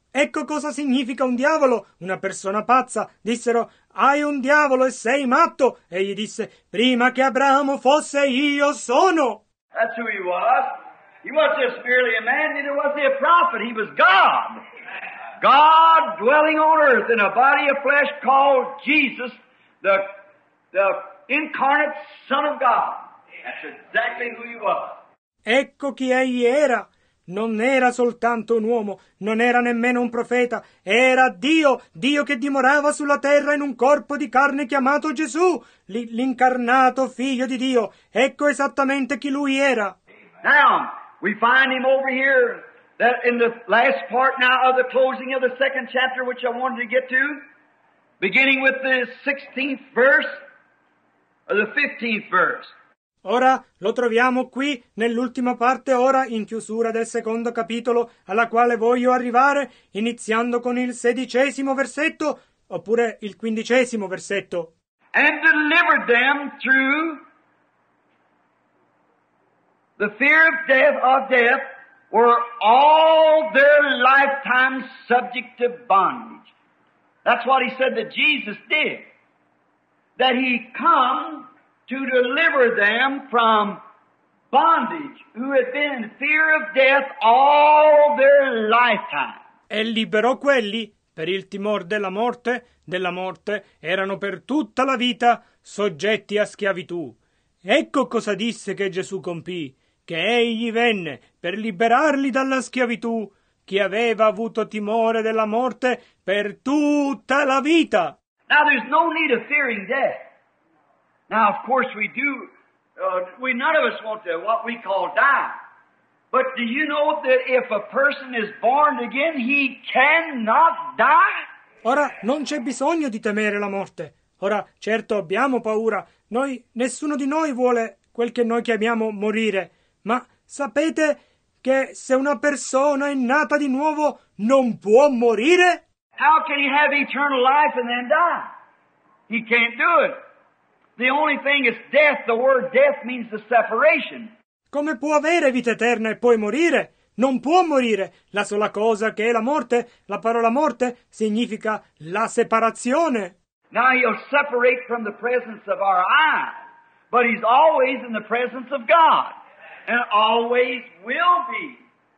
Ecco cosa significa un diavolo, una persona pazza. Dissero, hai un diavolo e sei matto. Egli disse, prima che Abramo fosse io sono. That's who he was. He wasn't just merely a man, neither was he a prophet. He was God. God dwelling on earth in a body of flesh called Jesus, the incarnate Son of God. That's exactly who he was. Ecco chi egli era. Non era soltanto un uomo, non era nemmeno un profeta, era Dio, Dio che dimorava sulla terra in un corpo di carne chiamato Gesù, l'incarnato figlio di Dio. Ecco esattamente chi lui era. Now, we find him over here, that in the last part now of the closing of the second chapter, which I wanted to get to, beginning with the 16th verse, or the 15th verse. Ora lo troviamo qui nell'ultima parte, ora in chiusura del secondo capitolo, alla quale voglio arrivare, iniziando con il 16° versetto, oppure il 15° versetto. And delivered them through the fear of death, were all their lifetime subject to bondage. That's what he said that Jesus did. That he come to deliver them from bondage, who had been in fear of death all their lifetime. E liberò quelli, per il timor della morte, erano per tutta la vita soggetti a schiavitù. Ecco cosa disse che Gesù compì, che egli venne per liberarli dalla schiavitù, chi aveva avuto timore della morte per tutta la vita. Now there's no need of fearing death. Now, of course, we none of us want to, what we call die. But do you know that if a person is born again, he cannot die? Ora, non c'è bisogno di temere la morte. Ora, certo abbiamo paura. Nessuno di noi vuole quel che noi chiamiamo morire. Ma sapete che se una persona è nata di nuovo non può morire? How can he have eternal life and then die? He can't do it. The only thing is death. The word death means the separation. Come può avere vita eterna e poi morire? Non può morire. La sola cosa che è la morte, la parola morte, significa la separazione. Now he'll separate from the presence of our eyes, but he's always in the presence of God, and always will be.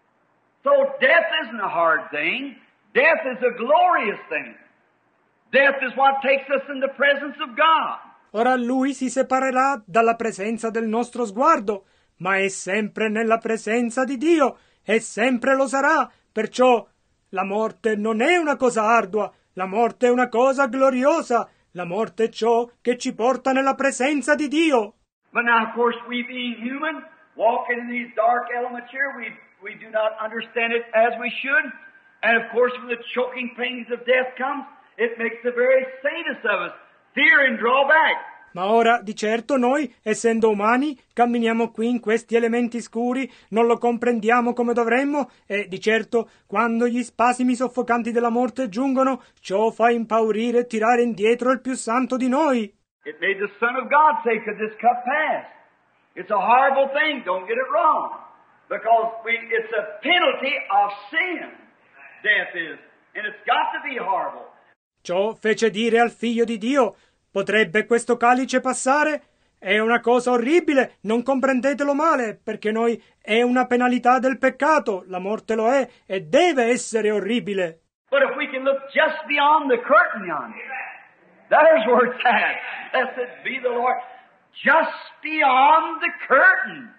So death isn't a hard thing. Death is a glorious thing. Death is what takes us in the presence of God. Ora lui si separerà dalla presenza del nostro sguardo, ma è sempre nella presenza di Dio, e sempre lo sarà. Perciò la morte non è una cosa ardua, la morte è una cosa gloriosa, la morte è ciò che ci porta nella presenza di Dio. But now, of course, we being human, walking in these dark elements here, we do not understand it as we should. And of course, when the choking pains of death comes, it makes the very saintest of us fear and draw back. Ma ora, di certo, noi, essendo umani, camminiamo qui in questi elementi scuri, non lo comprendiamo come dovremmo, e di certo, quando gli spasimi soffocanti della morte giungono, ciò fa impaurire e tirare indietro il più santo di noi. It made the Son of God say, could this cup pass? It's a horrible thing, don't get it wrong. Because it's a penalty of sin, death is. And it's got to be horrible. Ciò fece dire al Figlio di Dio, potrebbe questo calice passare? È una cosa orribile, non comprendetelo male, perché noi è una penalità del peccato, la morte lo è e deve essere orribile. But if we can look just beyond the curtain yonder, there's where it's at. Blessed be the Lord. Just beyond the curtain.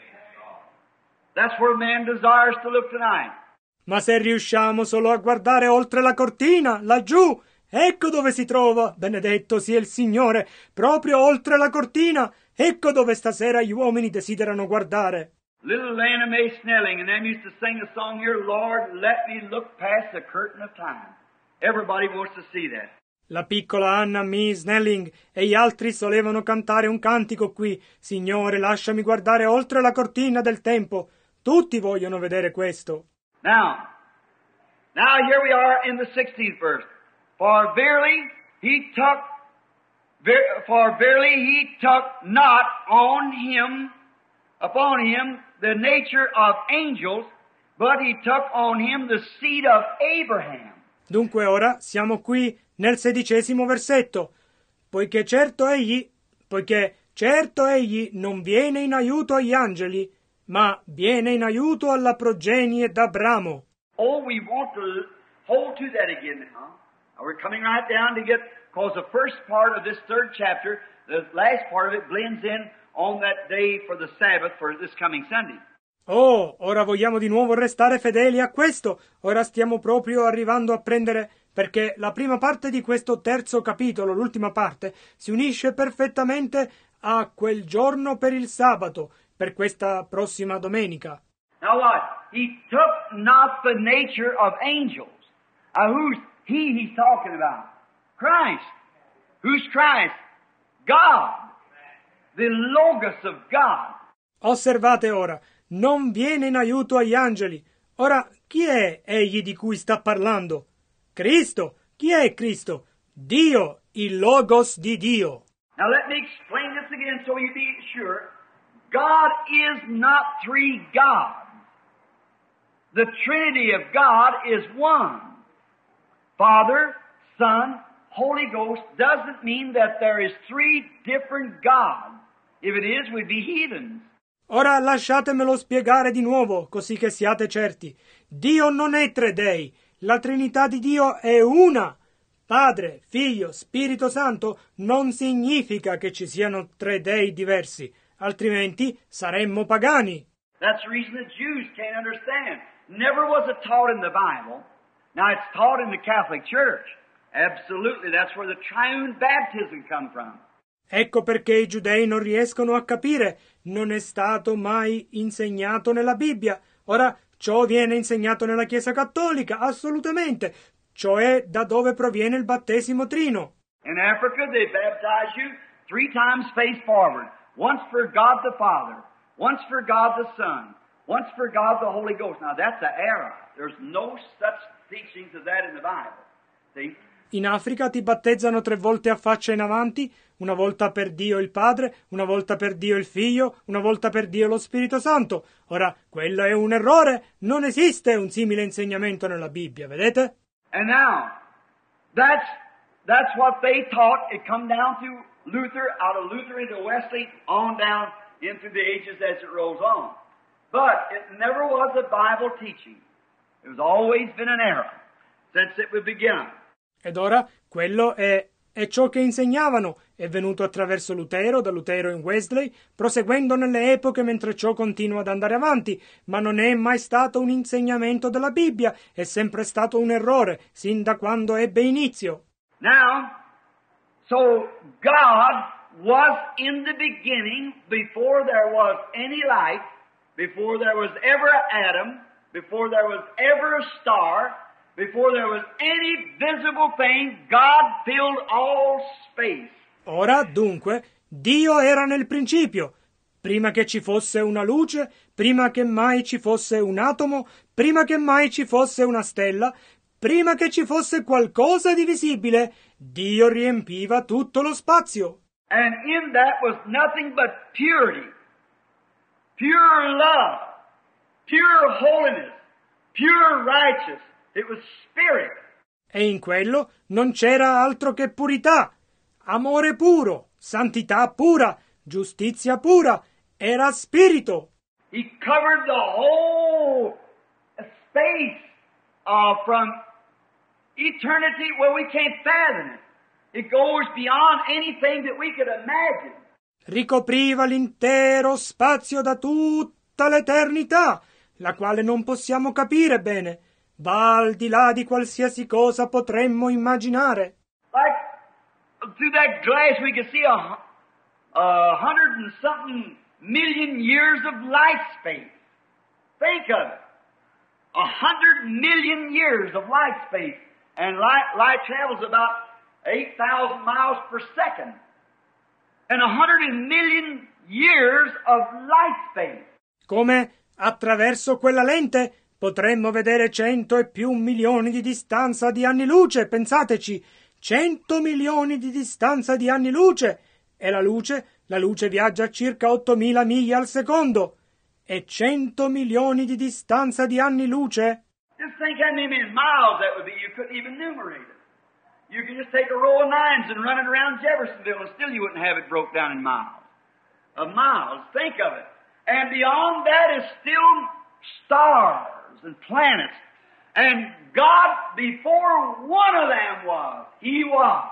That's where man desires to look tonight. Ma se riusciamo solo a guardare oltre la cortina, laggiù, ecco dove si trova, benedetto sia il Signore, proprio oltre la cortina, ecco dove stasera gli uomini desiderano guardare. Little Lana Mae Snelling and them used to sing the song here, Lord, let me look past the curtain of time. Everybody wants to see that. La piccola Anna Mee Snelling e gli altri solevano cantare un cantico qui, Signore, lasciami guardare oltre la cortina del tempo. Tutti vogliono vedere questo. Now here we are in the 16th verse. For verily he took not upon him the nature of angels, but he took on him the seed of Abraham. Dunque ora siamo qui nel 16° versetto. Poiché certo egli non viene in aiuto agli angeli, ma viene in aiuto alla progenie d'Abramo. Oh, we want to hold to that again now. We're coming right down to get, because the first part of this 3rd chapter, the last part of it blends in on that day for the Sabbath for this coming Sunday. Oh, ora vogliamo di nuovo restare fedeli a questo. Ora stiamo proprio arrivando a prendere, perché la prima parte di questo 3° capitolo, l'ultima parte, si unisce perfettamente a quel giorno per il sabato, per questa prossima domenica. Now what? He took not the nature of angels. Who's he's talking about? Christ. Who's Christ? God. The Logos of God. Osservate ora, non viene in aiuto agli angeli. Ora, chi è egli di cui sta parlando? Cristo. Chi è Cristo? Dio, il Logos di Dio. Now let me explain this again so you be sure. God is not 3 gods. The Trinity of God is one. Father, Son, Holy Ghost doesn't mean that there is 3 different gods. If it is, we'd be heathens. Ora lasciatemelo spiegare di nuovo, così che siate certi. Dio non è 3 dei. La Trinità di Dio è una. Padre, Figlio, Spirito Santo non significa che ci siano 3 dei diversi, altrimenti saremmo pagani. That's the reason the Jews can't understand. Never was it taught in the Bible. Now it's taught in the Catholic Church. Absolutely, that's where the triune baptism comes from. Ecco perché i giudei non riescono a capire. Non è stato mai insegnato nella Bibbia. Ora, ciò viene insegnato nella Chiesa Cattolica, assolutamente. Cioè da dove proviene il battesimo trino. In Africa, they baptize you 3 times face forward. Once for God the Father, once for God the Son, once for God the Holy Ghost. Now that's an error. There's no such teachings of that in the Bible. See? In Africa ti battezzano 3 volte a faccia in avanti, una volta per Dio il Padre, una volta per Dio il Figlio, una volta per Dio lo Spirito Santo. Ora, quello è un errore. Non esiste un simile insegnamento nella Bibbia, vedete? And now, that's what they taught. It come down to Luther, out of Luther into Wesley, on down into the ages as it rolls on. But it never was a Bible teaching. It was always been an error since it was begun. Ed ora quello è ciò che insegnavano. È venuto attraverso Lutero, da Lutero in Wesley, proseguendo nelle epoche mentre ciò continua ad andare avanti, ma non è mai stato un insegnamento della Bibbia, è sempre stato un errore, sin da quando ebbe inizio. Now, so God was in the beginning, before there was any light, before there was ever Adam, before there was ever a star, before there was any visible thing, God filled all space. Ora, dunque, Dio era nel principio, prima che ci fosse una luce, prima che mai ci fosse un atomo, prima che mai ci fosse una stella, prima che ci fosse qualcosa di visibile, Dio riempiva tutto lo spazio. And in that was nothing but purity, pure love, pure holiness, pure righteousness. It was spirit. E in quello non c'era altro che purità, amore puro, santità pura, giustizia pura, era spirito. He covered the whole space from eternity where we can't fathom it. It goes beyond anything that we could imagine. Ricopriva l'intero spazio da tutta l'eternità, la quale non possiamo capire bene. Va al di là di qualsiasi cosa potremmo immaginare. Like through that glass we could see a 100 and something million years of light space. Think of it. 100 million years of light space. And light travels about 8,000 miles per second. And 100 million years of light space. Come attraverso quella lente potremmo vedere 100 e più milioni di distanza di anni luce, pensateci, 100 milioni di distanza di anni luce, e la luce viaggia a circa 8.000 miglia al secondo, e 100 milioni di distanza di anni luce? Just think how many miles that would be. You couldn't even numerate it. You could just take a row of nines and run it around Jeffersonville, and still you wouldn't have it broke down in miles. Of miles. Think of it. And beyond that is still stars and planets. And God, before one of them was, He was.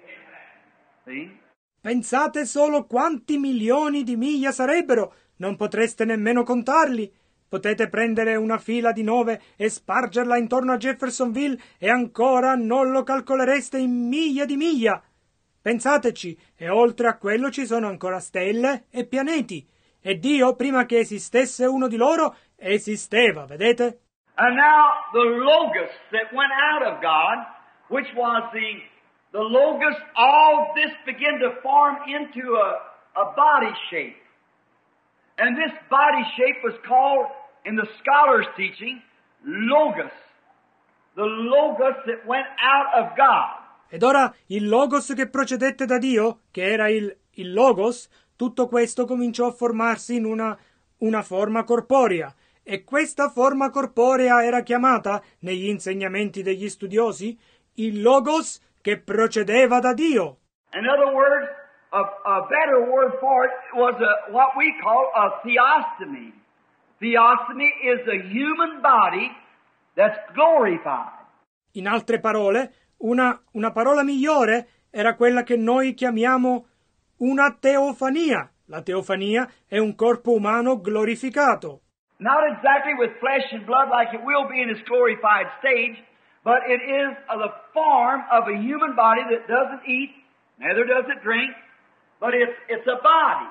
See? Pensate solo quanti milioni di miglia sarebbero. Non potreste nemmeno contarli. Potete prendere una fila di 9 e spargerla intorno a Jeffersonville e ancora non lo calcolereste in miglia di miglia. Pensateci, e oltre a quello ci sono ancora stelle e pianeti. E Dio, prima che esistesse uno di loro, esisteva, vedete? And now the Logos that went out of God, which was the Logos, all this began to form into a body shape. And this body shape was called, in the scholars' teaching, Logos. The Logos that went out of God. Ed ora il Logos che procedette da Dio, che era il Logos, tutto questo cominciò a formarsi in una forma corporea. E questa forma corporea era chiamata, negli insegnamenti degli studiosi, il Logos che procedeva da Dio. In other words, a better word for it was what we call a theostomy. Theostomy is a human body that's glorified. In altre parole, una parola migliore era quella che noi chiamiamo una teofania. La teofania è un corpo umano glorificato. Not exactly with flesh and blood like it will be in its glorified stage, but it is the form of a human body that doesn't eat, neither does it drink, but it's a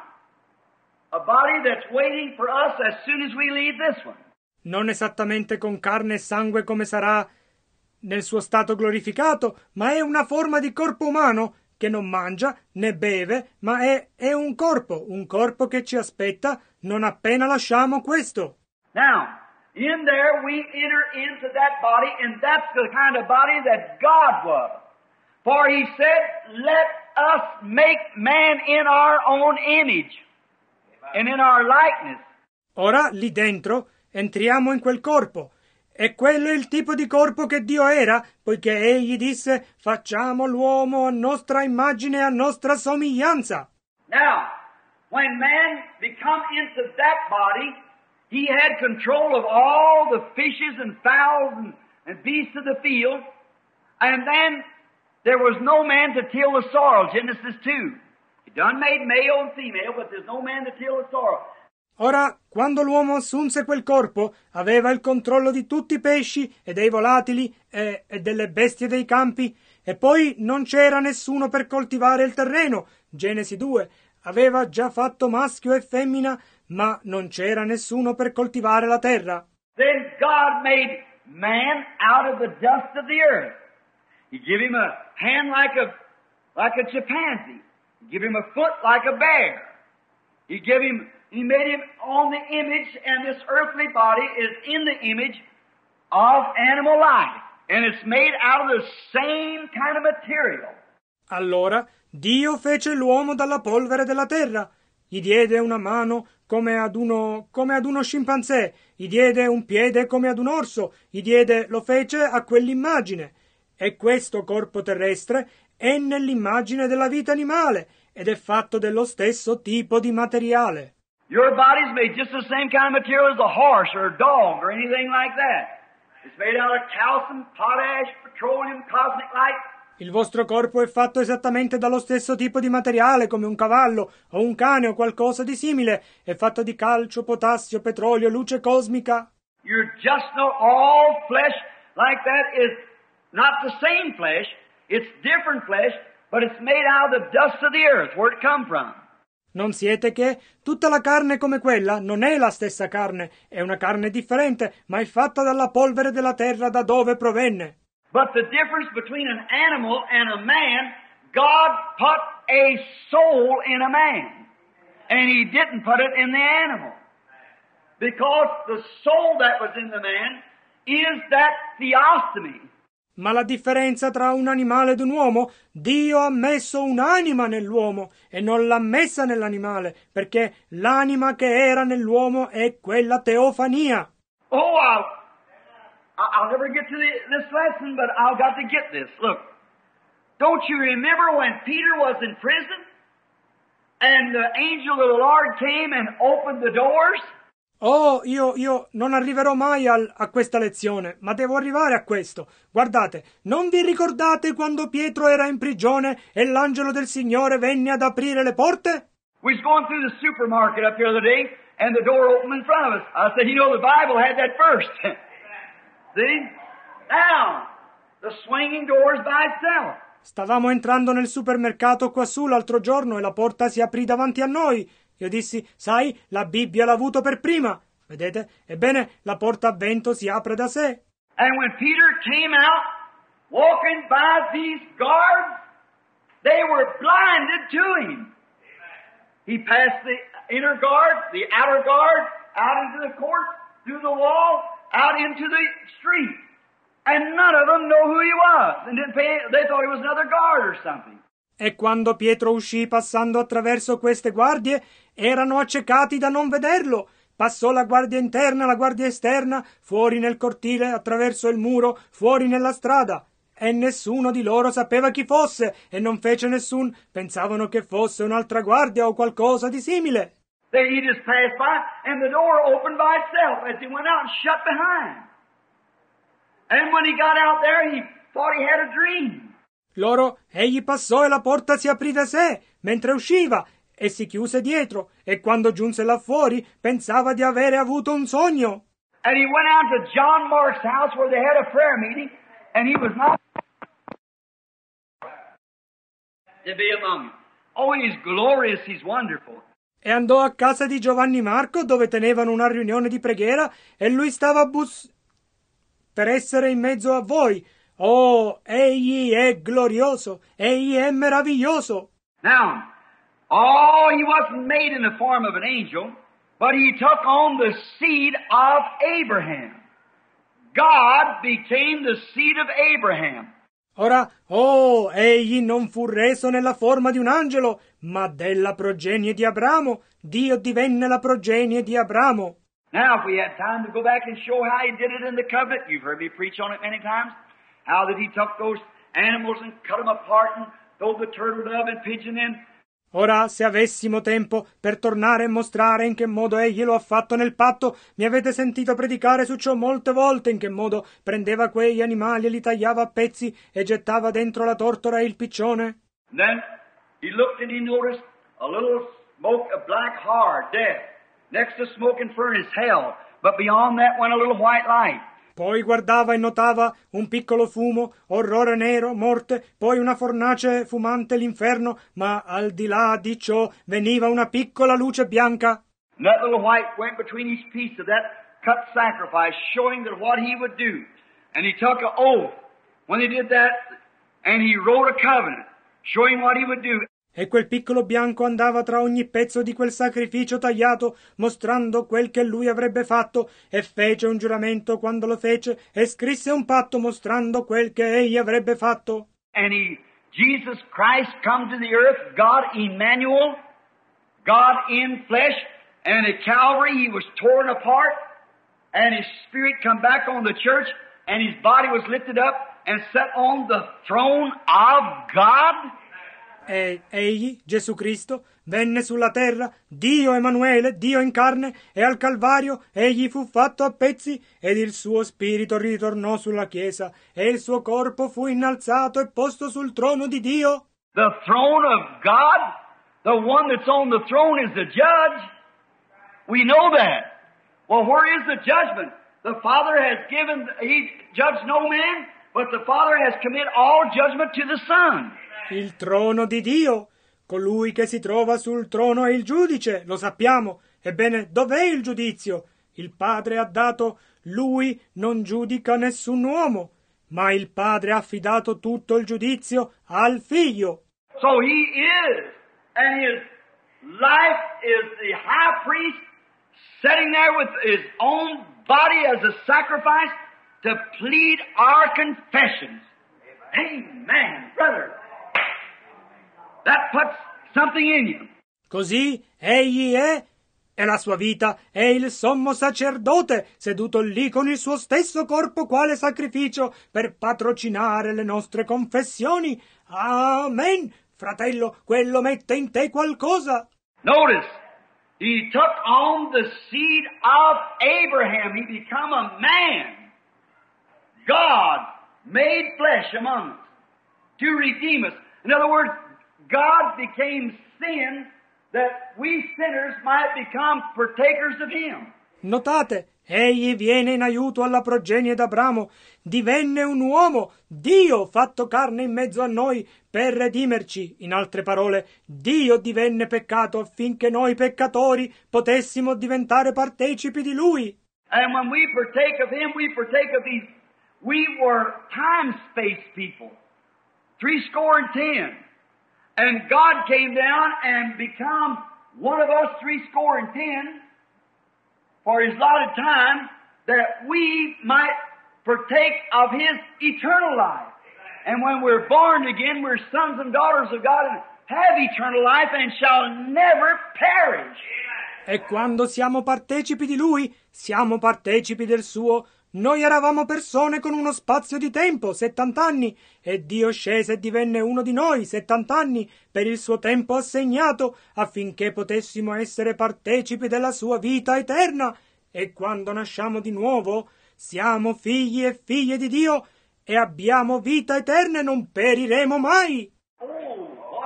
body that's waiting for us as soon as we leave this one. Non esattamente con carne e sangue come sarà nel suo stato glorificato, ma è una forma di corpo umano che non mangia né beve, ma è un corpo che ci aspetta non appena lasciamo questo. Now, in there we enter into that body, and that's the kind of body that God was. For He said, let us make man in our own image and in our likeness. Ora, lì dentro, entriamo in quel corpo. E quello è il tipo di corpo che Dio era, poiché Egli disse, facciamo l'uomo a nostra immagine e a nostra somiglianza. Now, when man become into that body, he had control of all the fishes and fowls and beasts of the field, and then there was no man to till the soil, Genesis 2. He done made male and female, but there's no man to till the soil. Ora, quando l'uomo assunse quel corpo, aveva il controllo di tutti i pesci e dei volatili e delle bestie dei campi, e poi non c'era nessuno per coltivare il terreno, Genesi 2. Aveva già fatto maschio e femmina, ma non c'era nessuno per coltivare la terra. Then God made man out of the dust of the earth. He gave him a hand like a chimpanzee. He gave him a foot like a bear. He made him on the image, and this earthly body is in the image of animal life. And it's made out of the same kind of material. Allora Dio fece l'uomo dalla polvere della terra. Gli diede una mano come ad uno scimpanzé, gli diede un piede come ad un orso, lo fece a quell'immagine. E questo corpo terrestre è nell'immagine della vita animale ed è fatto dello stesso tipo di materiale. Your body's made just the same kind of material as a horse or a dog or anything like that. It's made out of calcium, potash, petroleum, cosmic light. Il vostro corpo è fatto esattamente dallo stesso tipo di materiale come un cavallo o un cane o qualcosa di simile. È fatto di calcio, potassio, petrolio, luce cosmica. You're just not all flesh like that is not the same flesh. It's different flesh, but it's made out of the dust of the earth, where it come from. Non siete che tutta la carne come quella non è la stessa carne, è una carne differente, ma è fatta dalla polvere della terra da dove provenne. But the difference between an animal and a man, God put a soul in a man, and He didn't put it in the animal. Because the soul that was in the man is that theostomy. Ma la differenza tra un animale ed un uomo? Dio ha messo un'anima nell'uomo e non l'ha messa nell'animale, perché l'anima che era nell'uomo è quella teofania. Oh, I'll never get to this lesson, but I've got to get this. Look, don't you remember when Peter was in prison and the angel of the Lord came and opened the doors? Oh, io non arriverò mai a questa lezione, ma devo arrivare a questo. Guardate, non vi ricordate quando Pietro era in prigione e l'angelo del Signore venne ad aprire le porte? We was going through the supermarket up here the other day, and the door opened in front of us. I said, you know, the Bible had that first. See? Now, the swinging door is by itself. Stavamo entrando nel supermercato quassù l'altro giorno e la porta si aprì davanti a noi. Io dissi, sai, la Bibbia l'ha avuto per prima. Vedete? Ebbene, la porta a vento si apre da sé. And when Peter came out, walking by these guards, they were blinded to him. He passed the inner guard, the outer guard, out into the court, through the wall, out into the street. And none of them know who he was. And they thought he was another guard or something. E quando Pietro uscì passando attraverso queste guardie, erano accecati da non vederlo. Passò la guardia interna, la guardia esterna, fuori nel cortile, attraverso il muro, fuori nella strada. E nessuno di loro sapeva chi fosse, e non fece nessun. Pensavano che fosse un'altra guardia o qualcosa di simile. He just passed by, and the door opened by itself as he went out and shut behind. And when he got out there, he thought he had a dream. Egli passò e la porta si aprì da sé, mentre usciva, e si chiuse dietro, e quando giunse là fuori, pensava di avere avuto un sogno. And he went out to John Mark's house where they had a prayer meeting, and he was not to be among them. Oh, he's glorious, he's wonderful. E andò a casa di Giovanni Marco, dove tenevano una riunione di preghiera, e lui stava per essere in mezzo a voi. Oh, egli è glorioso, egli è meraviglioso. Now, he wasn't made in the form of an angel, but he took on the seed of Abraham. God became the seed of Abraham. Ora, egli non fu reso nella forma di un angelo, ma della progenie di Abramo. Dio divenne la progenie di Abramo. Now, if we had time to go back and show how he did it in the covenant, you've heard me preach on it many times, how that he took those animals and cut them apart and threw the turtle dove and pigeon in. Ora, se avessimo tempo per tornare e mostrare in che modo egli lo ha fatto nel patto, mi avete sentito predicare su ciò molte volte, in che modo prendeva quegli animali e li tagliava a pezzi e gettava dentro la tortora e il piccione. Then he looked and he noticed a little smoke of black hard death. Next to smoking furnace, hell. But beyond that went a little white light. Poi guardava e notava un piccolo fumo, orrore nero, morte, poi una fornace fumante, l'inferno, ma al di là di ciò veniva una piccola luce bianca. And that little white went between each piece of that cut sacrifice, showing that what he would do. And he took an oath when he did that, and he wrote a covenant, showing what he would do. E quel piccolo bianco andava tra ogni pezzo di quel sacrificio tagliato, mostrando quel che lui avrebbe fatto, e fece un giuramento quando lo fece, e scrisse un patto mostrando quel che egli avrebbe fatto. And Jesus Christ come to the earth, God Emmanuel, God in flesh, and at Calvary he was torn apart, and his spirit come back on the church, and his body was lifted up and set on the throne of God. E egli, Gesù Cristo, venne sulla terra, Dio Emanuele, Dio in carne, e al Calvario egli fu fatto a pezzi, ed il suo spirito ritornò sulla Chiesa, e il suo corpo fu innalzato e posto sul trono di Dio. The throne of God, the one that's on the throne is the judge. We know that. Well, where is the judgment? The Father has he judged no man, but the Father has committed all judgment to the Son. Il trono di Dio. Colui che si trova sul trono è il giudice, lo sappiamo. Ebbene, dov'è il giudizio? Il Padre ha dato, lui non giudica nessun uomo, ma il Padre ha affidato tutto il giudizio al Figlio. So he is, and his life is the high priest, sitting there with his own body as a sacrifice, to plead our confessions. Amen, brother. That puts something in you. Così egli è, e la sua vita è il sommo sacerdote, seduto lì con il suo stesso corpo quale sacrificio per patrocinare le nostre confessioni. Amen. Fratello, quello mette in te qualcosa. Notice, he took on the seed of Abraham. He became a man. God made flesh among us to redeem us. In other words, God became sin that we sinners might become partakers of Him. Notate, egli viene in aiuto alla progenie d'Abramo, divenne un uomo, Dio fatto carne in mezzo a noi per redimerci. In altre parole, Dio divenne peccato affinché noi peccatori potessimo diventare partecipi di Lui. And when we partake of Him, we partake of these. We were time-space people, 70. And God came down and become one of us 70 for His allotted time that we might partake of His eternal life. And when we're born again, we're sons and daughters of God and have eternal life and shall never perish. E quando siamo partecipi di Lui, siamo partecipi del Suo. Noi eravamo persone con uno spazio di tempo, 70 anni, e Dio scese e divenne uno di noi, 70 anni, per il suo tempo assegnato, affinché potessimo essere partecipi della sua vita eterna. E quando nasciamo di nuovo, siamo figli e figlie di Dio, e abbiamo vita eterna e non periremo mai. Oh,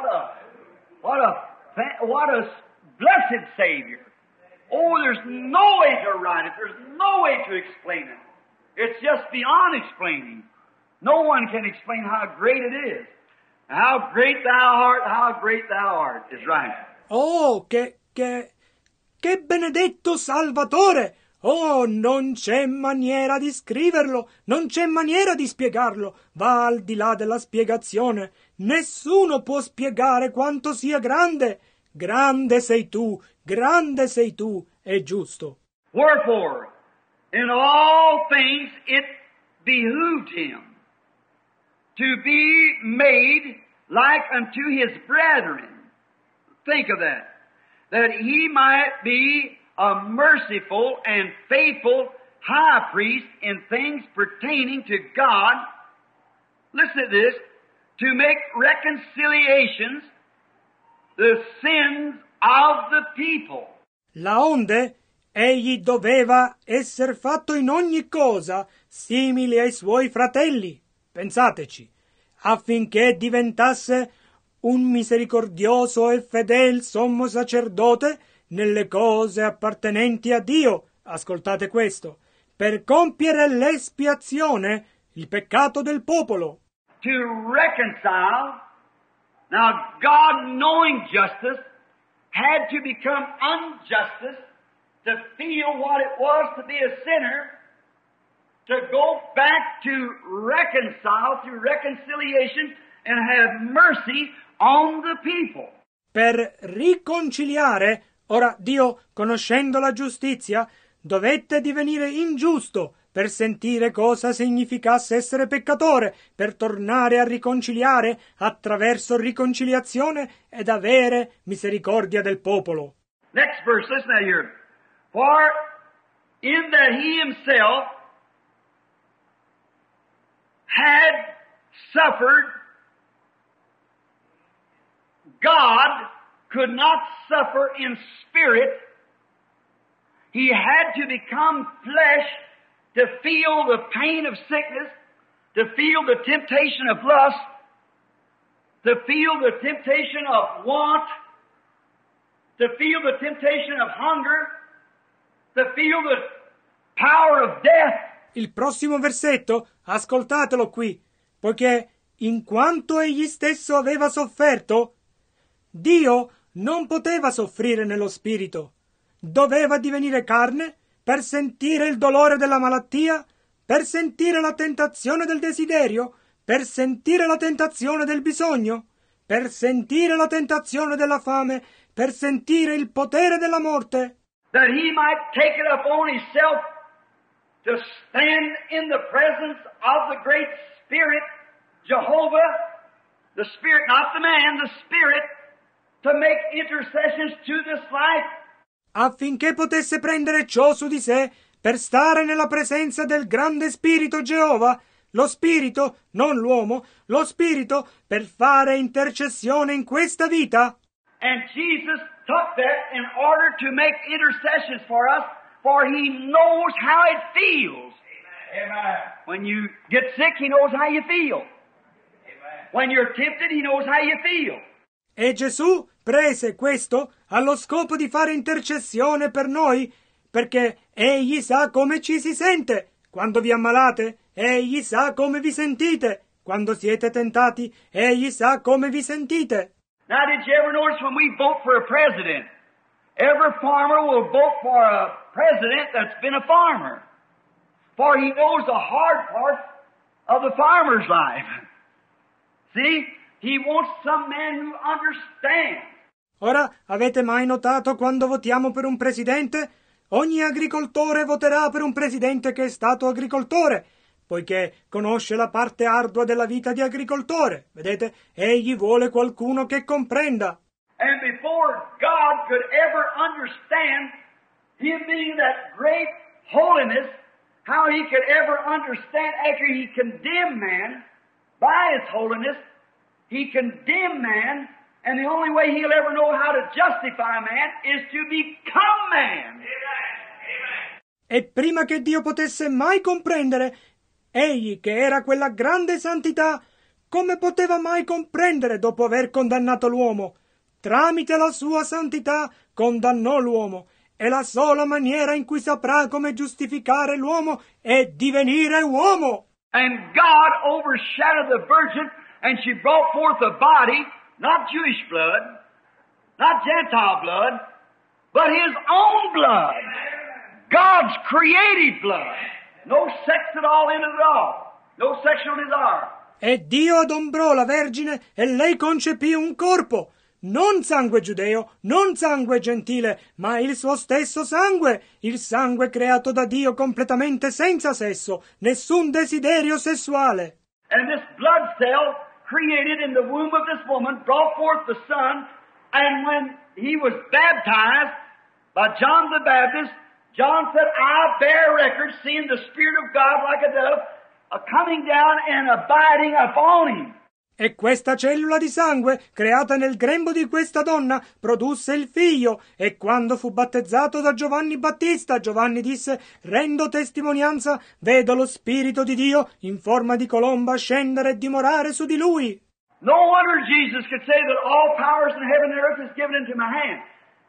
what a blessed Savior. Oh, there's no way to write it. There's no way to explain it. It's just beyond explaining. No one can explain how great it is. How great thou art is right. Oh, che benedetto Salvatore! Oh, non c'è maniera di scriverlo, non c'è maniera di spiegarlo. Va al di là della spiegazione. Nessuno può spiegare quanto sia grande. Grande sei tu, è giusto. Wherefore, in all things it behooved him to be made like unto his brethren. Think of that. That he might be a merciful and faithful high priest in things pertaining to God. Listen to this. To make reconciliations the sins of the people. Laonde egli doveva esser fatto in ogni cosa simile ai suoi fratelli, pensateci, affinché diventasse un misericordioso e fedel sommo sacerdote nelle cose appartenenti a Dio, ascoltate questo, per compiere l'espiazione, il peccato del popolo. To reconcile. Now, God, knowing justice, had to become unjustice to feel what it was to be a sinner, to go back to reconcile, through reconciliation, and have mercy on the people. Per riconciliare, ora Dio, conoscendo la giustizia, dovette divenire ingiusto per sentire cosa significasse essere peccatore, per tornare a riconciliare attraverso riconciliazione ed avere misericordia del popolo. Next verse, listen now here. For in that he himself had suffered, God could not suffer in spirit. He had to become flesh to feel the pain of sickness, to feel the temptation of lust, to feel the temptation of want, to feel the temptation of hunger, to feel the power of death. Il prossimo versetto, ascoltatelo qui, poiché in quanto egli stesso aveva sofferto, Dio non poteva soffrire nello spirito, doveva divenire carne per sentire il dolore della malattia, per sentire la tentazione del desiderio, per sentire la tentazione del bisogno, per sentire la tentazione della fame, per sentire il potere della morte. That he might take it upon himself to stand in the presence of the great Spirit, Jehovah, the Spirit, not the man, the Spirit, to make intercessions to this life. Affinché potesse prendere ciò su di sé per stare nella presenza del grande Spirito Geova, lo Spirito, non l'uomo, lo Spirito per fare intercessione in questa vita. And Jesus took that in order to make intercessions for us, for He knows how it feels. Amen. When you get sick, He knows how you feel. Amen. When you're tempted, He knows how you feel. E Gesù prese questo allo scopo di fare intercessione per noi, perché Egli sa come ci si sente quando vi ammalate, Egli sa come vi sentite quando siete tentati, Egli sa come vi sentite. Now, did you ever notice when we vote for a president, every farmer will vote for a president that's been a farmer, for he knows the hard part of the farmer's life. See, he wants some man who understands. Ora, avete mai notato quando votiamo per un presidente? Ogni agricoltore voterà per un presidente che è stato agricoltore, poiché conosce la parte ardua della vita di agricoltore. Vedete? Egli vuole qualcuno che comprenda. And before God could ever understand Him being that great holiness, how He could ever understand after He condemned man by His holiness, He condemned man, and the only way He'll ever know how to justify man is to become man. E prima che Dio potesse mai comprendere, egli che era quella grande santità, come poteva mai comprendere dopo aver condannato l'uomo? Tramite la sua santità condannò l'uomo, e la sola maniera in cui saprà come giustificare l'uomo è divenire uomo. And God overshadowed the virgin, and she brought forth a body, not Jewish blood, not Gentile blood, but His own blood. God's creative blood. No sex at all in it at all. No sexual desire. E Dio adombrò la Vergine e lei concepì un corpo, non sangue giudeo, non sangue gentile, ma il suo stesso sangue, il sangue creato da Dio completamente senza sesso, nessun desiderio sessuale. And this blood cell created in the womb of this woman brought forth the Son, and when He was baptized by John the Baptist, John said, I bear record, seeing the Spirit of God like a dove, coming down and abiding upon Him. E questa cellula di sangue, creata nel grembo di questa donna, produsse il figlio, e quando fu battezzato da Giovanni Battista, Giovanni disse, rendo testimonianza, vedo lo Spirito di Dio in forma di colomba scendere e dimorare su di lui. No wonder Jesus could say that all powers in heaven and earth is given into my hand.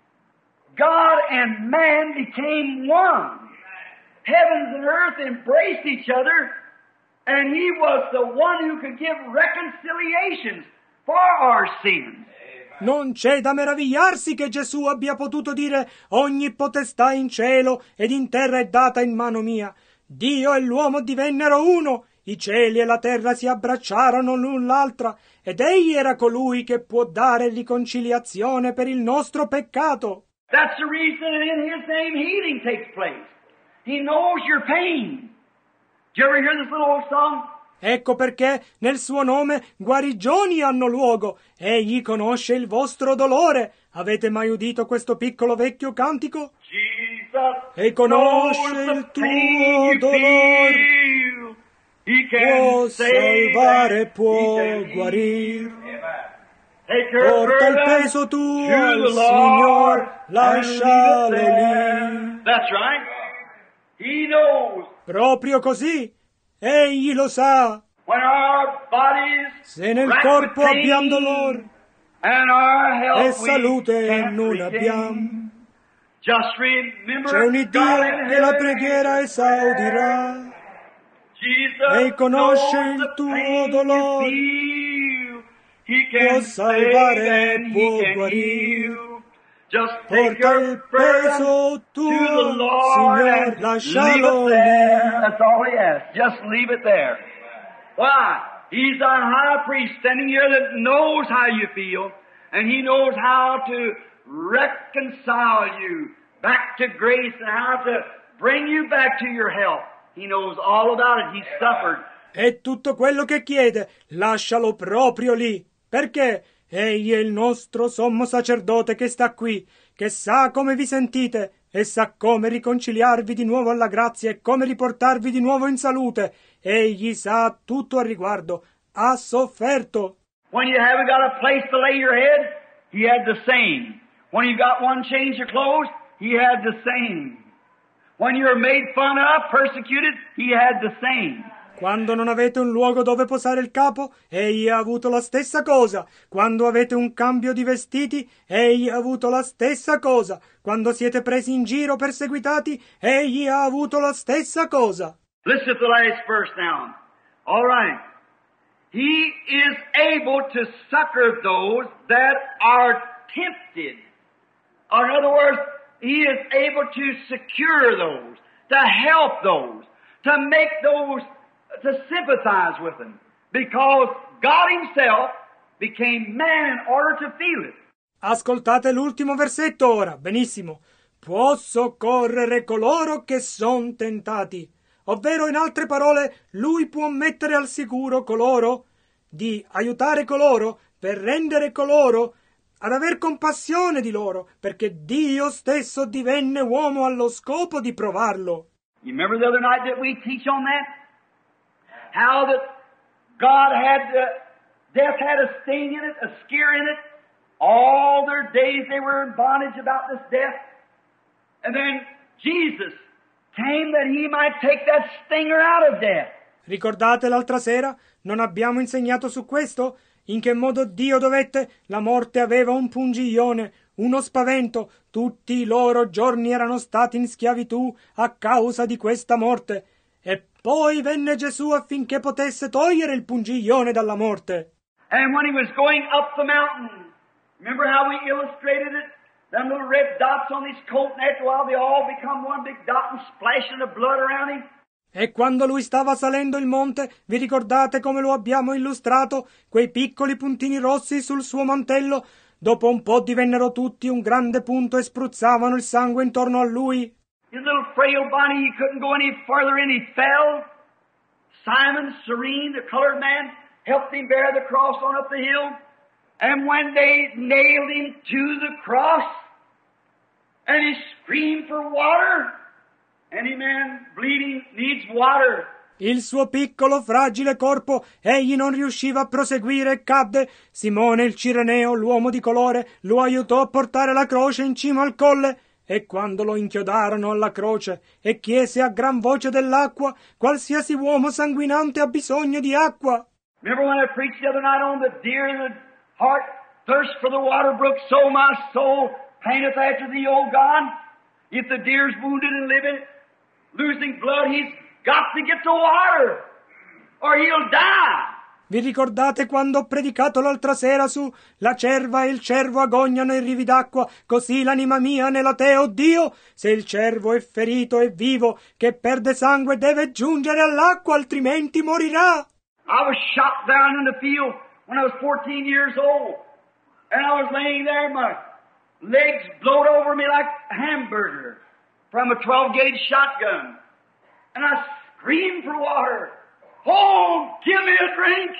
God and man became one. Heavens and earth embraced each other, and He was the one who could give reconciliations for our sins. Non c'è da meravigliarsi che Gesù abbia potuto dire ogni potestà in cielo ed in terra è data in mano mia. Dio e l'uomo divennero uno, i cieli e la terra si abbracciarono l'un l'altra, ed Egli era colui che può dare riconciliazione per il nostro peccato. That's the reason that in His name healing takes place. He knows your pain. Did you ever hear this little old song? Ecco perché nel suo nome guarigioni hanno luogo. Egli conosce il vostro dolore. Avete mai udito questo piccolo vecchio cantico? Jesus E conosce il tuo dolore. Può salvare, può guarire. Porta il peso tuo al Signore, lascialo lì. That's right. He knows. Proprio così. Egli lo sa. When our bodies Se nel racked corpo with pain abbiamo dolore and our e health salute we can't non regain, abbiamo, just remember c'è un Dio God in che la heaven. preghiera esaudirà. Jesus e conosce knows il the tuo pain dolore. you feel. He Può can salvare, save and può He can guarire. heal. Just take Porta your il burden peso to tuo, the Lord Signore, and leave lascialo it there. lì. That's all He asks. Just leave it there. Why? He's our high priest standing here that knows how you feel, and He knows how to reconcile you back to grace and how to bring you back to your health. He knows all about it. He suffered. E tutto quello che chiede, lascialo proprio lì, perché egli è il nostro sommo sacerdote che sta qui, che sa come vi sentite e sa come riconciliarvi di nuovo alla grazia e come riportarvi di nuovo in salute. Egli sa tutto al riguardo. Ha sofferto. When you haven't got a place to lay your head, he had the same. When you got one change of clothes, he had the same. When you were made fun of, persecuted, he had the same. Quando non avete un luogo dove posare il capo, egli ha avuto la stessa cosa. Quando avete un cambio di vestiti, egli ha avuto la stessa cosa. Quando siete presi in giro, perseguitati, egli ha avuto la stessa cosa. Listen to the last verse now. All right. He is able to succor those that are tempted. Or in other words, he is able to secure those, to help those, to make those, to sympathize with them. Because God himself became man in order to feel it. Ascoltate l'ultimo versetto ora. Benissimo. Può soccorrere coloro che son tentati. Ovvero, in altre parole, lui può mettere al sicuro coloro, di aiutare coloro, per rendere coloro, ad aver compassione di loro, perché Dio stesso divenne uomo allo scopo di provarlo. You remember the other night that we teach on that? How that God had, death had a sting in it, a scare in it. All their days they were in bondage about this death. And then Jesus came that he might take that stinger out of death. Ricordate l'altra sera? Non abbiamo insegnato su questo? In che modo Dio dovette? La morte aveva un pungiglione, uno spavento. Tutti i loro giorni erano stati in schiavitù a causa di questa morte. E poi venne Gesù affinché potesse togliere il pungiglione dalla morte. And when he was going up the mountain, remember how we illustrated it? Them little red dots on his coat, and after a while they all become one big dot and splashing the blood around him. E quando lui stava salendo il monte, vi ricordate come lo abbiamo illustrato? Quei piccoli puntini rossi sul suo mantello, dopo un po' divennero tutti un grande punto e spruzzavano il sangue intorno a lui. His little frail body, he couldn't go any further in, he fell. Simon, Cyrene, the colored man, helped him bear the cross on up the hill. And when they nailed him to the cross, and he screamed for water, any man bleeding needs water. Il suo piccolo, fragile corpo, egli non riusciva a proseguire e cadde. Simone il Cireneo, l'uomo di colore, lo aiutò a portare la croce in cima al colle. E quando lo inchiodarono alla croce e chiese a gran voce dell'acqua, qualsiasi uomo sanguinante ha bisogno di acqua. Remember when I preached the other night on the deer in the heart, thirst for the water brook, so my soul panteth after thee, O God. If the deer's wounded and living, losing blood, he's got to get the water, or he'll die. Vi ricordate quando ho predicato l'altra sera su la cerva e il cervo agognano i rivi d'acqua, così l'anima mia nella te, o Dio? Se il cervo è ferito e vivo, che perde sangue, deve giungere all'acqua, altrimenti morirà. I was shot down in the field when I was 14 years old, and I was laying there, my legs blowed over me like a hamburger from a 12-gauge shotgun, and I screamed for water. Oh, give me a drink!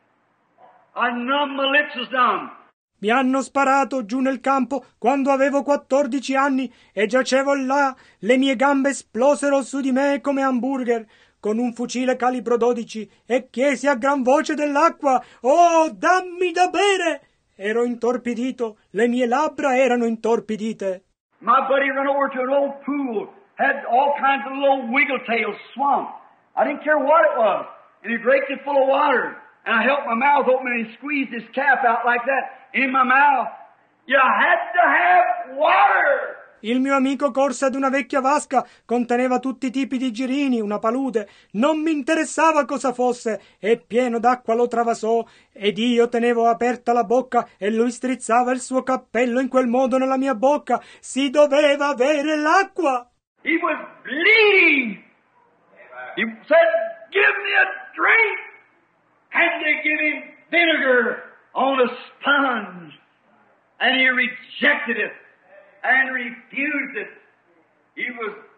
I numb, my lips was numb. Mi hanno sparato giù nel campo quando avevo 14 anni e giacevo là, le mie gambe esplosero su di me come hamburger, con un fucile calibro 12 e chiesi a gran voce dell'acqua, oh, dammi da bere! Ero intorpidito, le mie labbra erano intorpidite. My buddy ran over to an old pool, had all kinds of little wiggle tails, swamp. I didn't care what it was. And he raked it full of water. And I held my mouth open and he squeezed his cap out like that in my mouth. You had to have water! Il mio amico corse ad una vecchia vasca, conteneva tutti i tipi di girini, una palude. Non mi interessava cosa fosse, e pieno d'acqua lo travasò, ed io tenevo aperta la bocca e lui strizzava il suo cappello in quel modo nella mia bocca. Si doveva avere l'acqua! He was bleeding! He said, give me a drink! And they give him vinegar on a sponge. And he rejected it and refused it. He was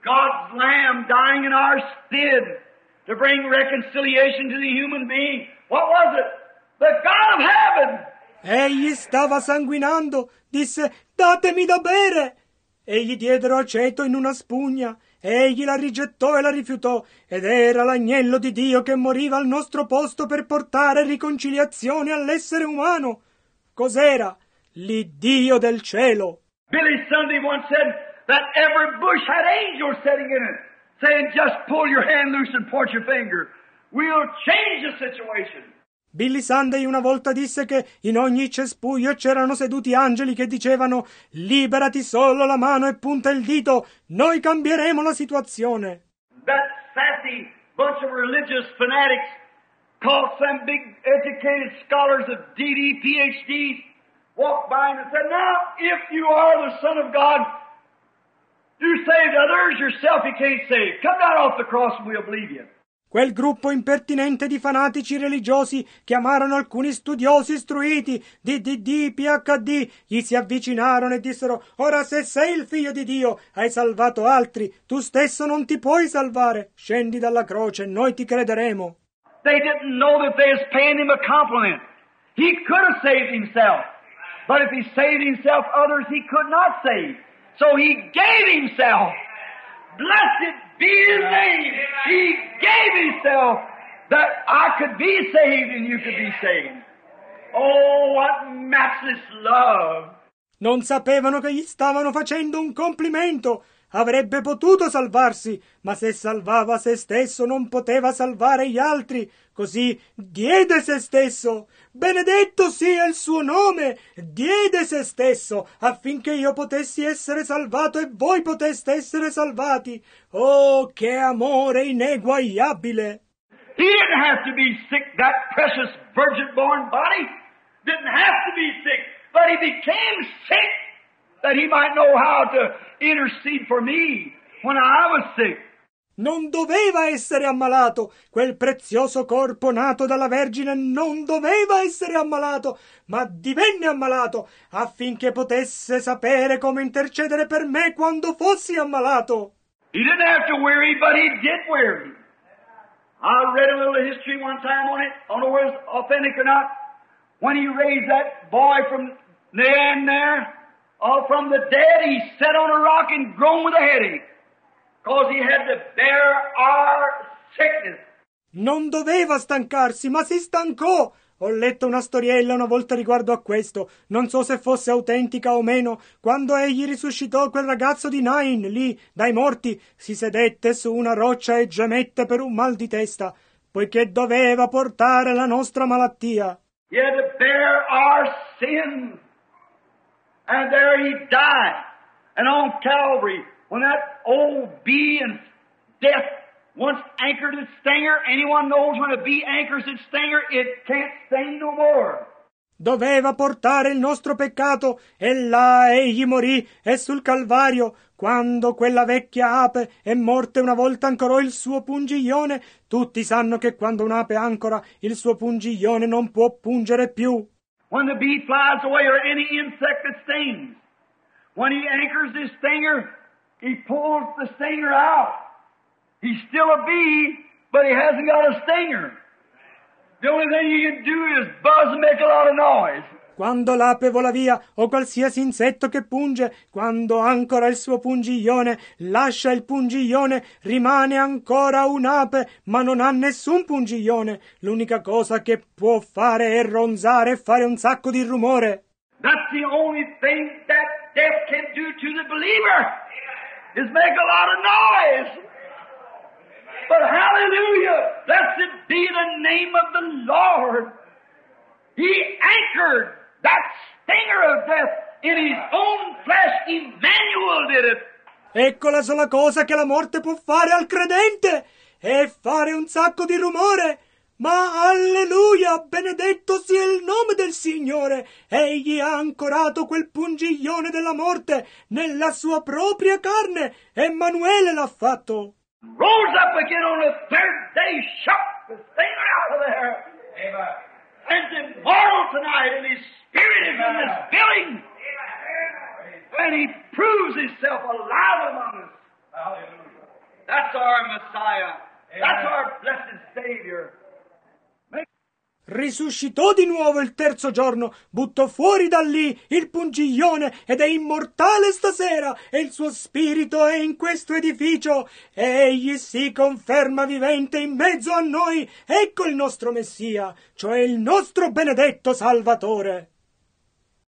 God's Lamb dying in our stead to bring reconciliation to the human being. What was it? The God of heaven. Egli stava sanguinando, disse, datemi da bere. E gli diedero aceto in una spugna. Egli la rigettò e la rifiutò, ed era l'agnello di Dio che moriva al nostro posto per portare riconciliazione all'essere umano. Cos'era? L'Iddio del cielo. Billy Sunday once said that every bush had angels sitting in it, saying, just pull your hand loose and point your finger. We'll change the situation. Billy Sunday una volta disse che in ogni cespuglio c'erano seduti angeli che dicevano liberati solo la mano e punta il dito, noi cambieremo la situazione. That sassy bunch of religious fanatics called some big educated scholars of DD, PhDs, walked by and said, now, if you are the Son of God, you saved others, yourself you can't save. Come down off the cross and we'll believe you. Quel gruppo impertinente di fanatici religiosi chiamarono alcuni studiosi istruiti di DD, PhD, gli si avvicinarono e dissero, ora se sei il figlio di Dio, hai salvato altri, tu stesso non ti puoi salvare, scendi dalla croce, noi ti crederemo. They didn't know that they was paying him a compliment. He could have saved himself, but if he saved himself, others he could not save. So he gave himself. Blessed be his name. He gave himself that I could be saved and you could be saved. Oh, what matchless love. Non sapevano che gli stavano facendo un complimento. Avrebbe potuto salvarsi, ma se salvava se stesso non poteva salvare gli altri. Così diede se stesso. Benedetto sia il suo nome. Diede se stesso affinché io potessi essere salvato e voi poteste essere salvati. Oh, che amore ineguagliabile! He didn't have to be sick, that precious virgin-born body. Didn't have to be sick, but he became sick that he might know how to intercede for me when I was sick. Non doveva essere ammalato, quel prezioso corpo nato dalla Vergine non doveva essere ammalato, ma divenne ammalato affinché potesse sapere come intercedere per me quando fossi ammalato. He didn't have to weary, but he did weary. I read a little history one time on it. I don't know whether it's authentic or not. When he raised that boy from Nain there, from the dead, he sat on a rock and groaned with a headache, because he had to bear our sickness. Non doveva stancarsi, ma si stancò. Ho letto una storiella una volta riguardo a questo, non so se fosse autentica o meno. Quando egli risuscitò quel ragazzo di Nain, lì, dai morti, si sedette su una roccia e gemette per un mal di testa, poiché doveva portare la nostra malattia. He had to bear our sins. And there he died. And on Calvary, when that old bee and death once anchored its stinger, anyone knows when a bee anchors its stinger, it can't sting no more. Doveva portare il nostro peccato, e là egli morì, e sul Calvario, quando quella vecchia ape è morta una volta ancorò il suo pungiglione. Tutti sanno che quando un'ape ancora, il suo pungiglione non può pungere più. When the bee flies away or any insect that stings, when he anchors his stinger, he pulls the stinger out. He's still a bee, but he hasn't got a stinger. The only thing he can do is buzz and make a lot of noise. Quando l'ape vola via, o qualsiasi insetto che punge, quando ancora il suo pungiglione, lascia il pungiglione, rimane ancora un'ape, ma non ha nessun pungiglione. L'unica cosa che può fare è ronzare e fare un sacco di rumore. That's the only thing that death can do to the believer, is make a lot of noise. But hallelujah, blessed be the name of the Lord. He anchored that stinger of death in his own flesh. Emmanuel did it. Ecco la sola cosa che la morte può fare al credente, è fare un sacco di rumore. Ma alleluia, benedetto sia il nome del Signore. Egli ha ancorato quel pungiglione della morte nella sua propria carne. Emanuele l'ha fatto. Rose up again on the third day, shook the stinger out of there. Amen. And immortal tonight, and his spirit is in this building. And he proves himself alive among us. Hallelujah. our Messiah. That's our blessed Savior. Risuscitò di nuovo il terzo giorno, buttò fuori da lì il pungiglione ed è immortale stasera e il suo spirito è in questo edificio. Egli si conferma vivente in mezzo a noi. Ecco il nostro Messia, cioè il nostro benedetto Salvatore.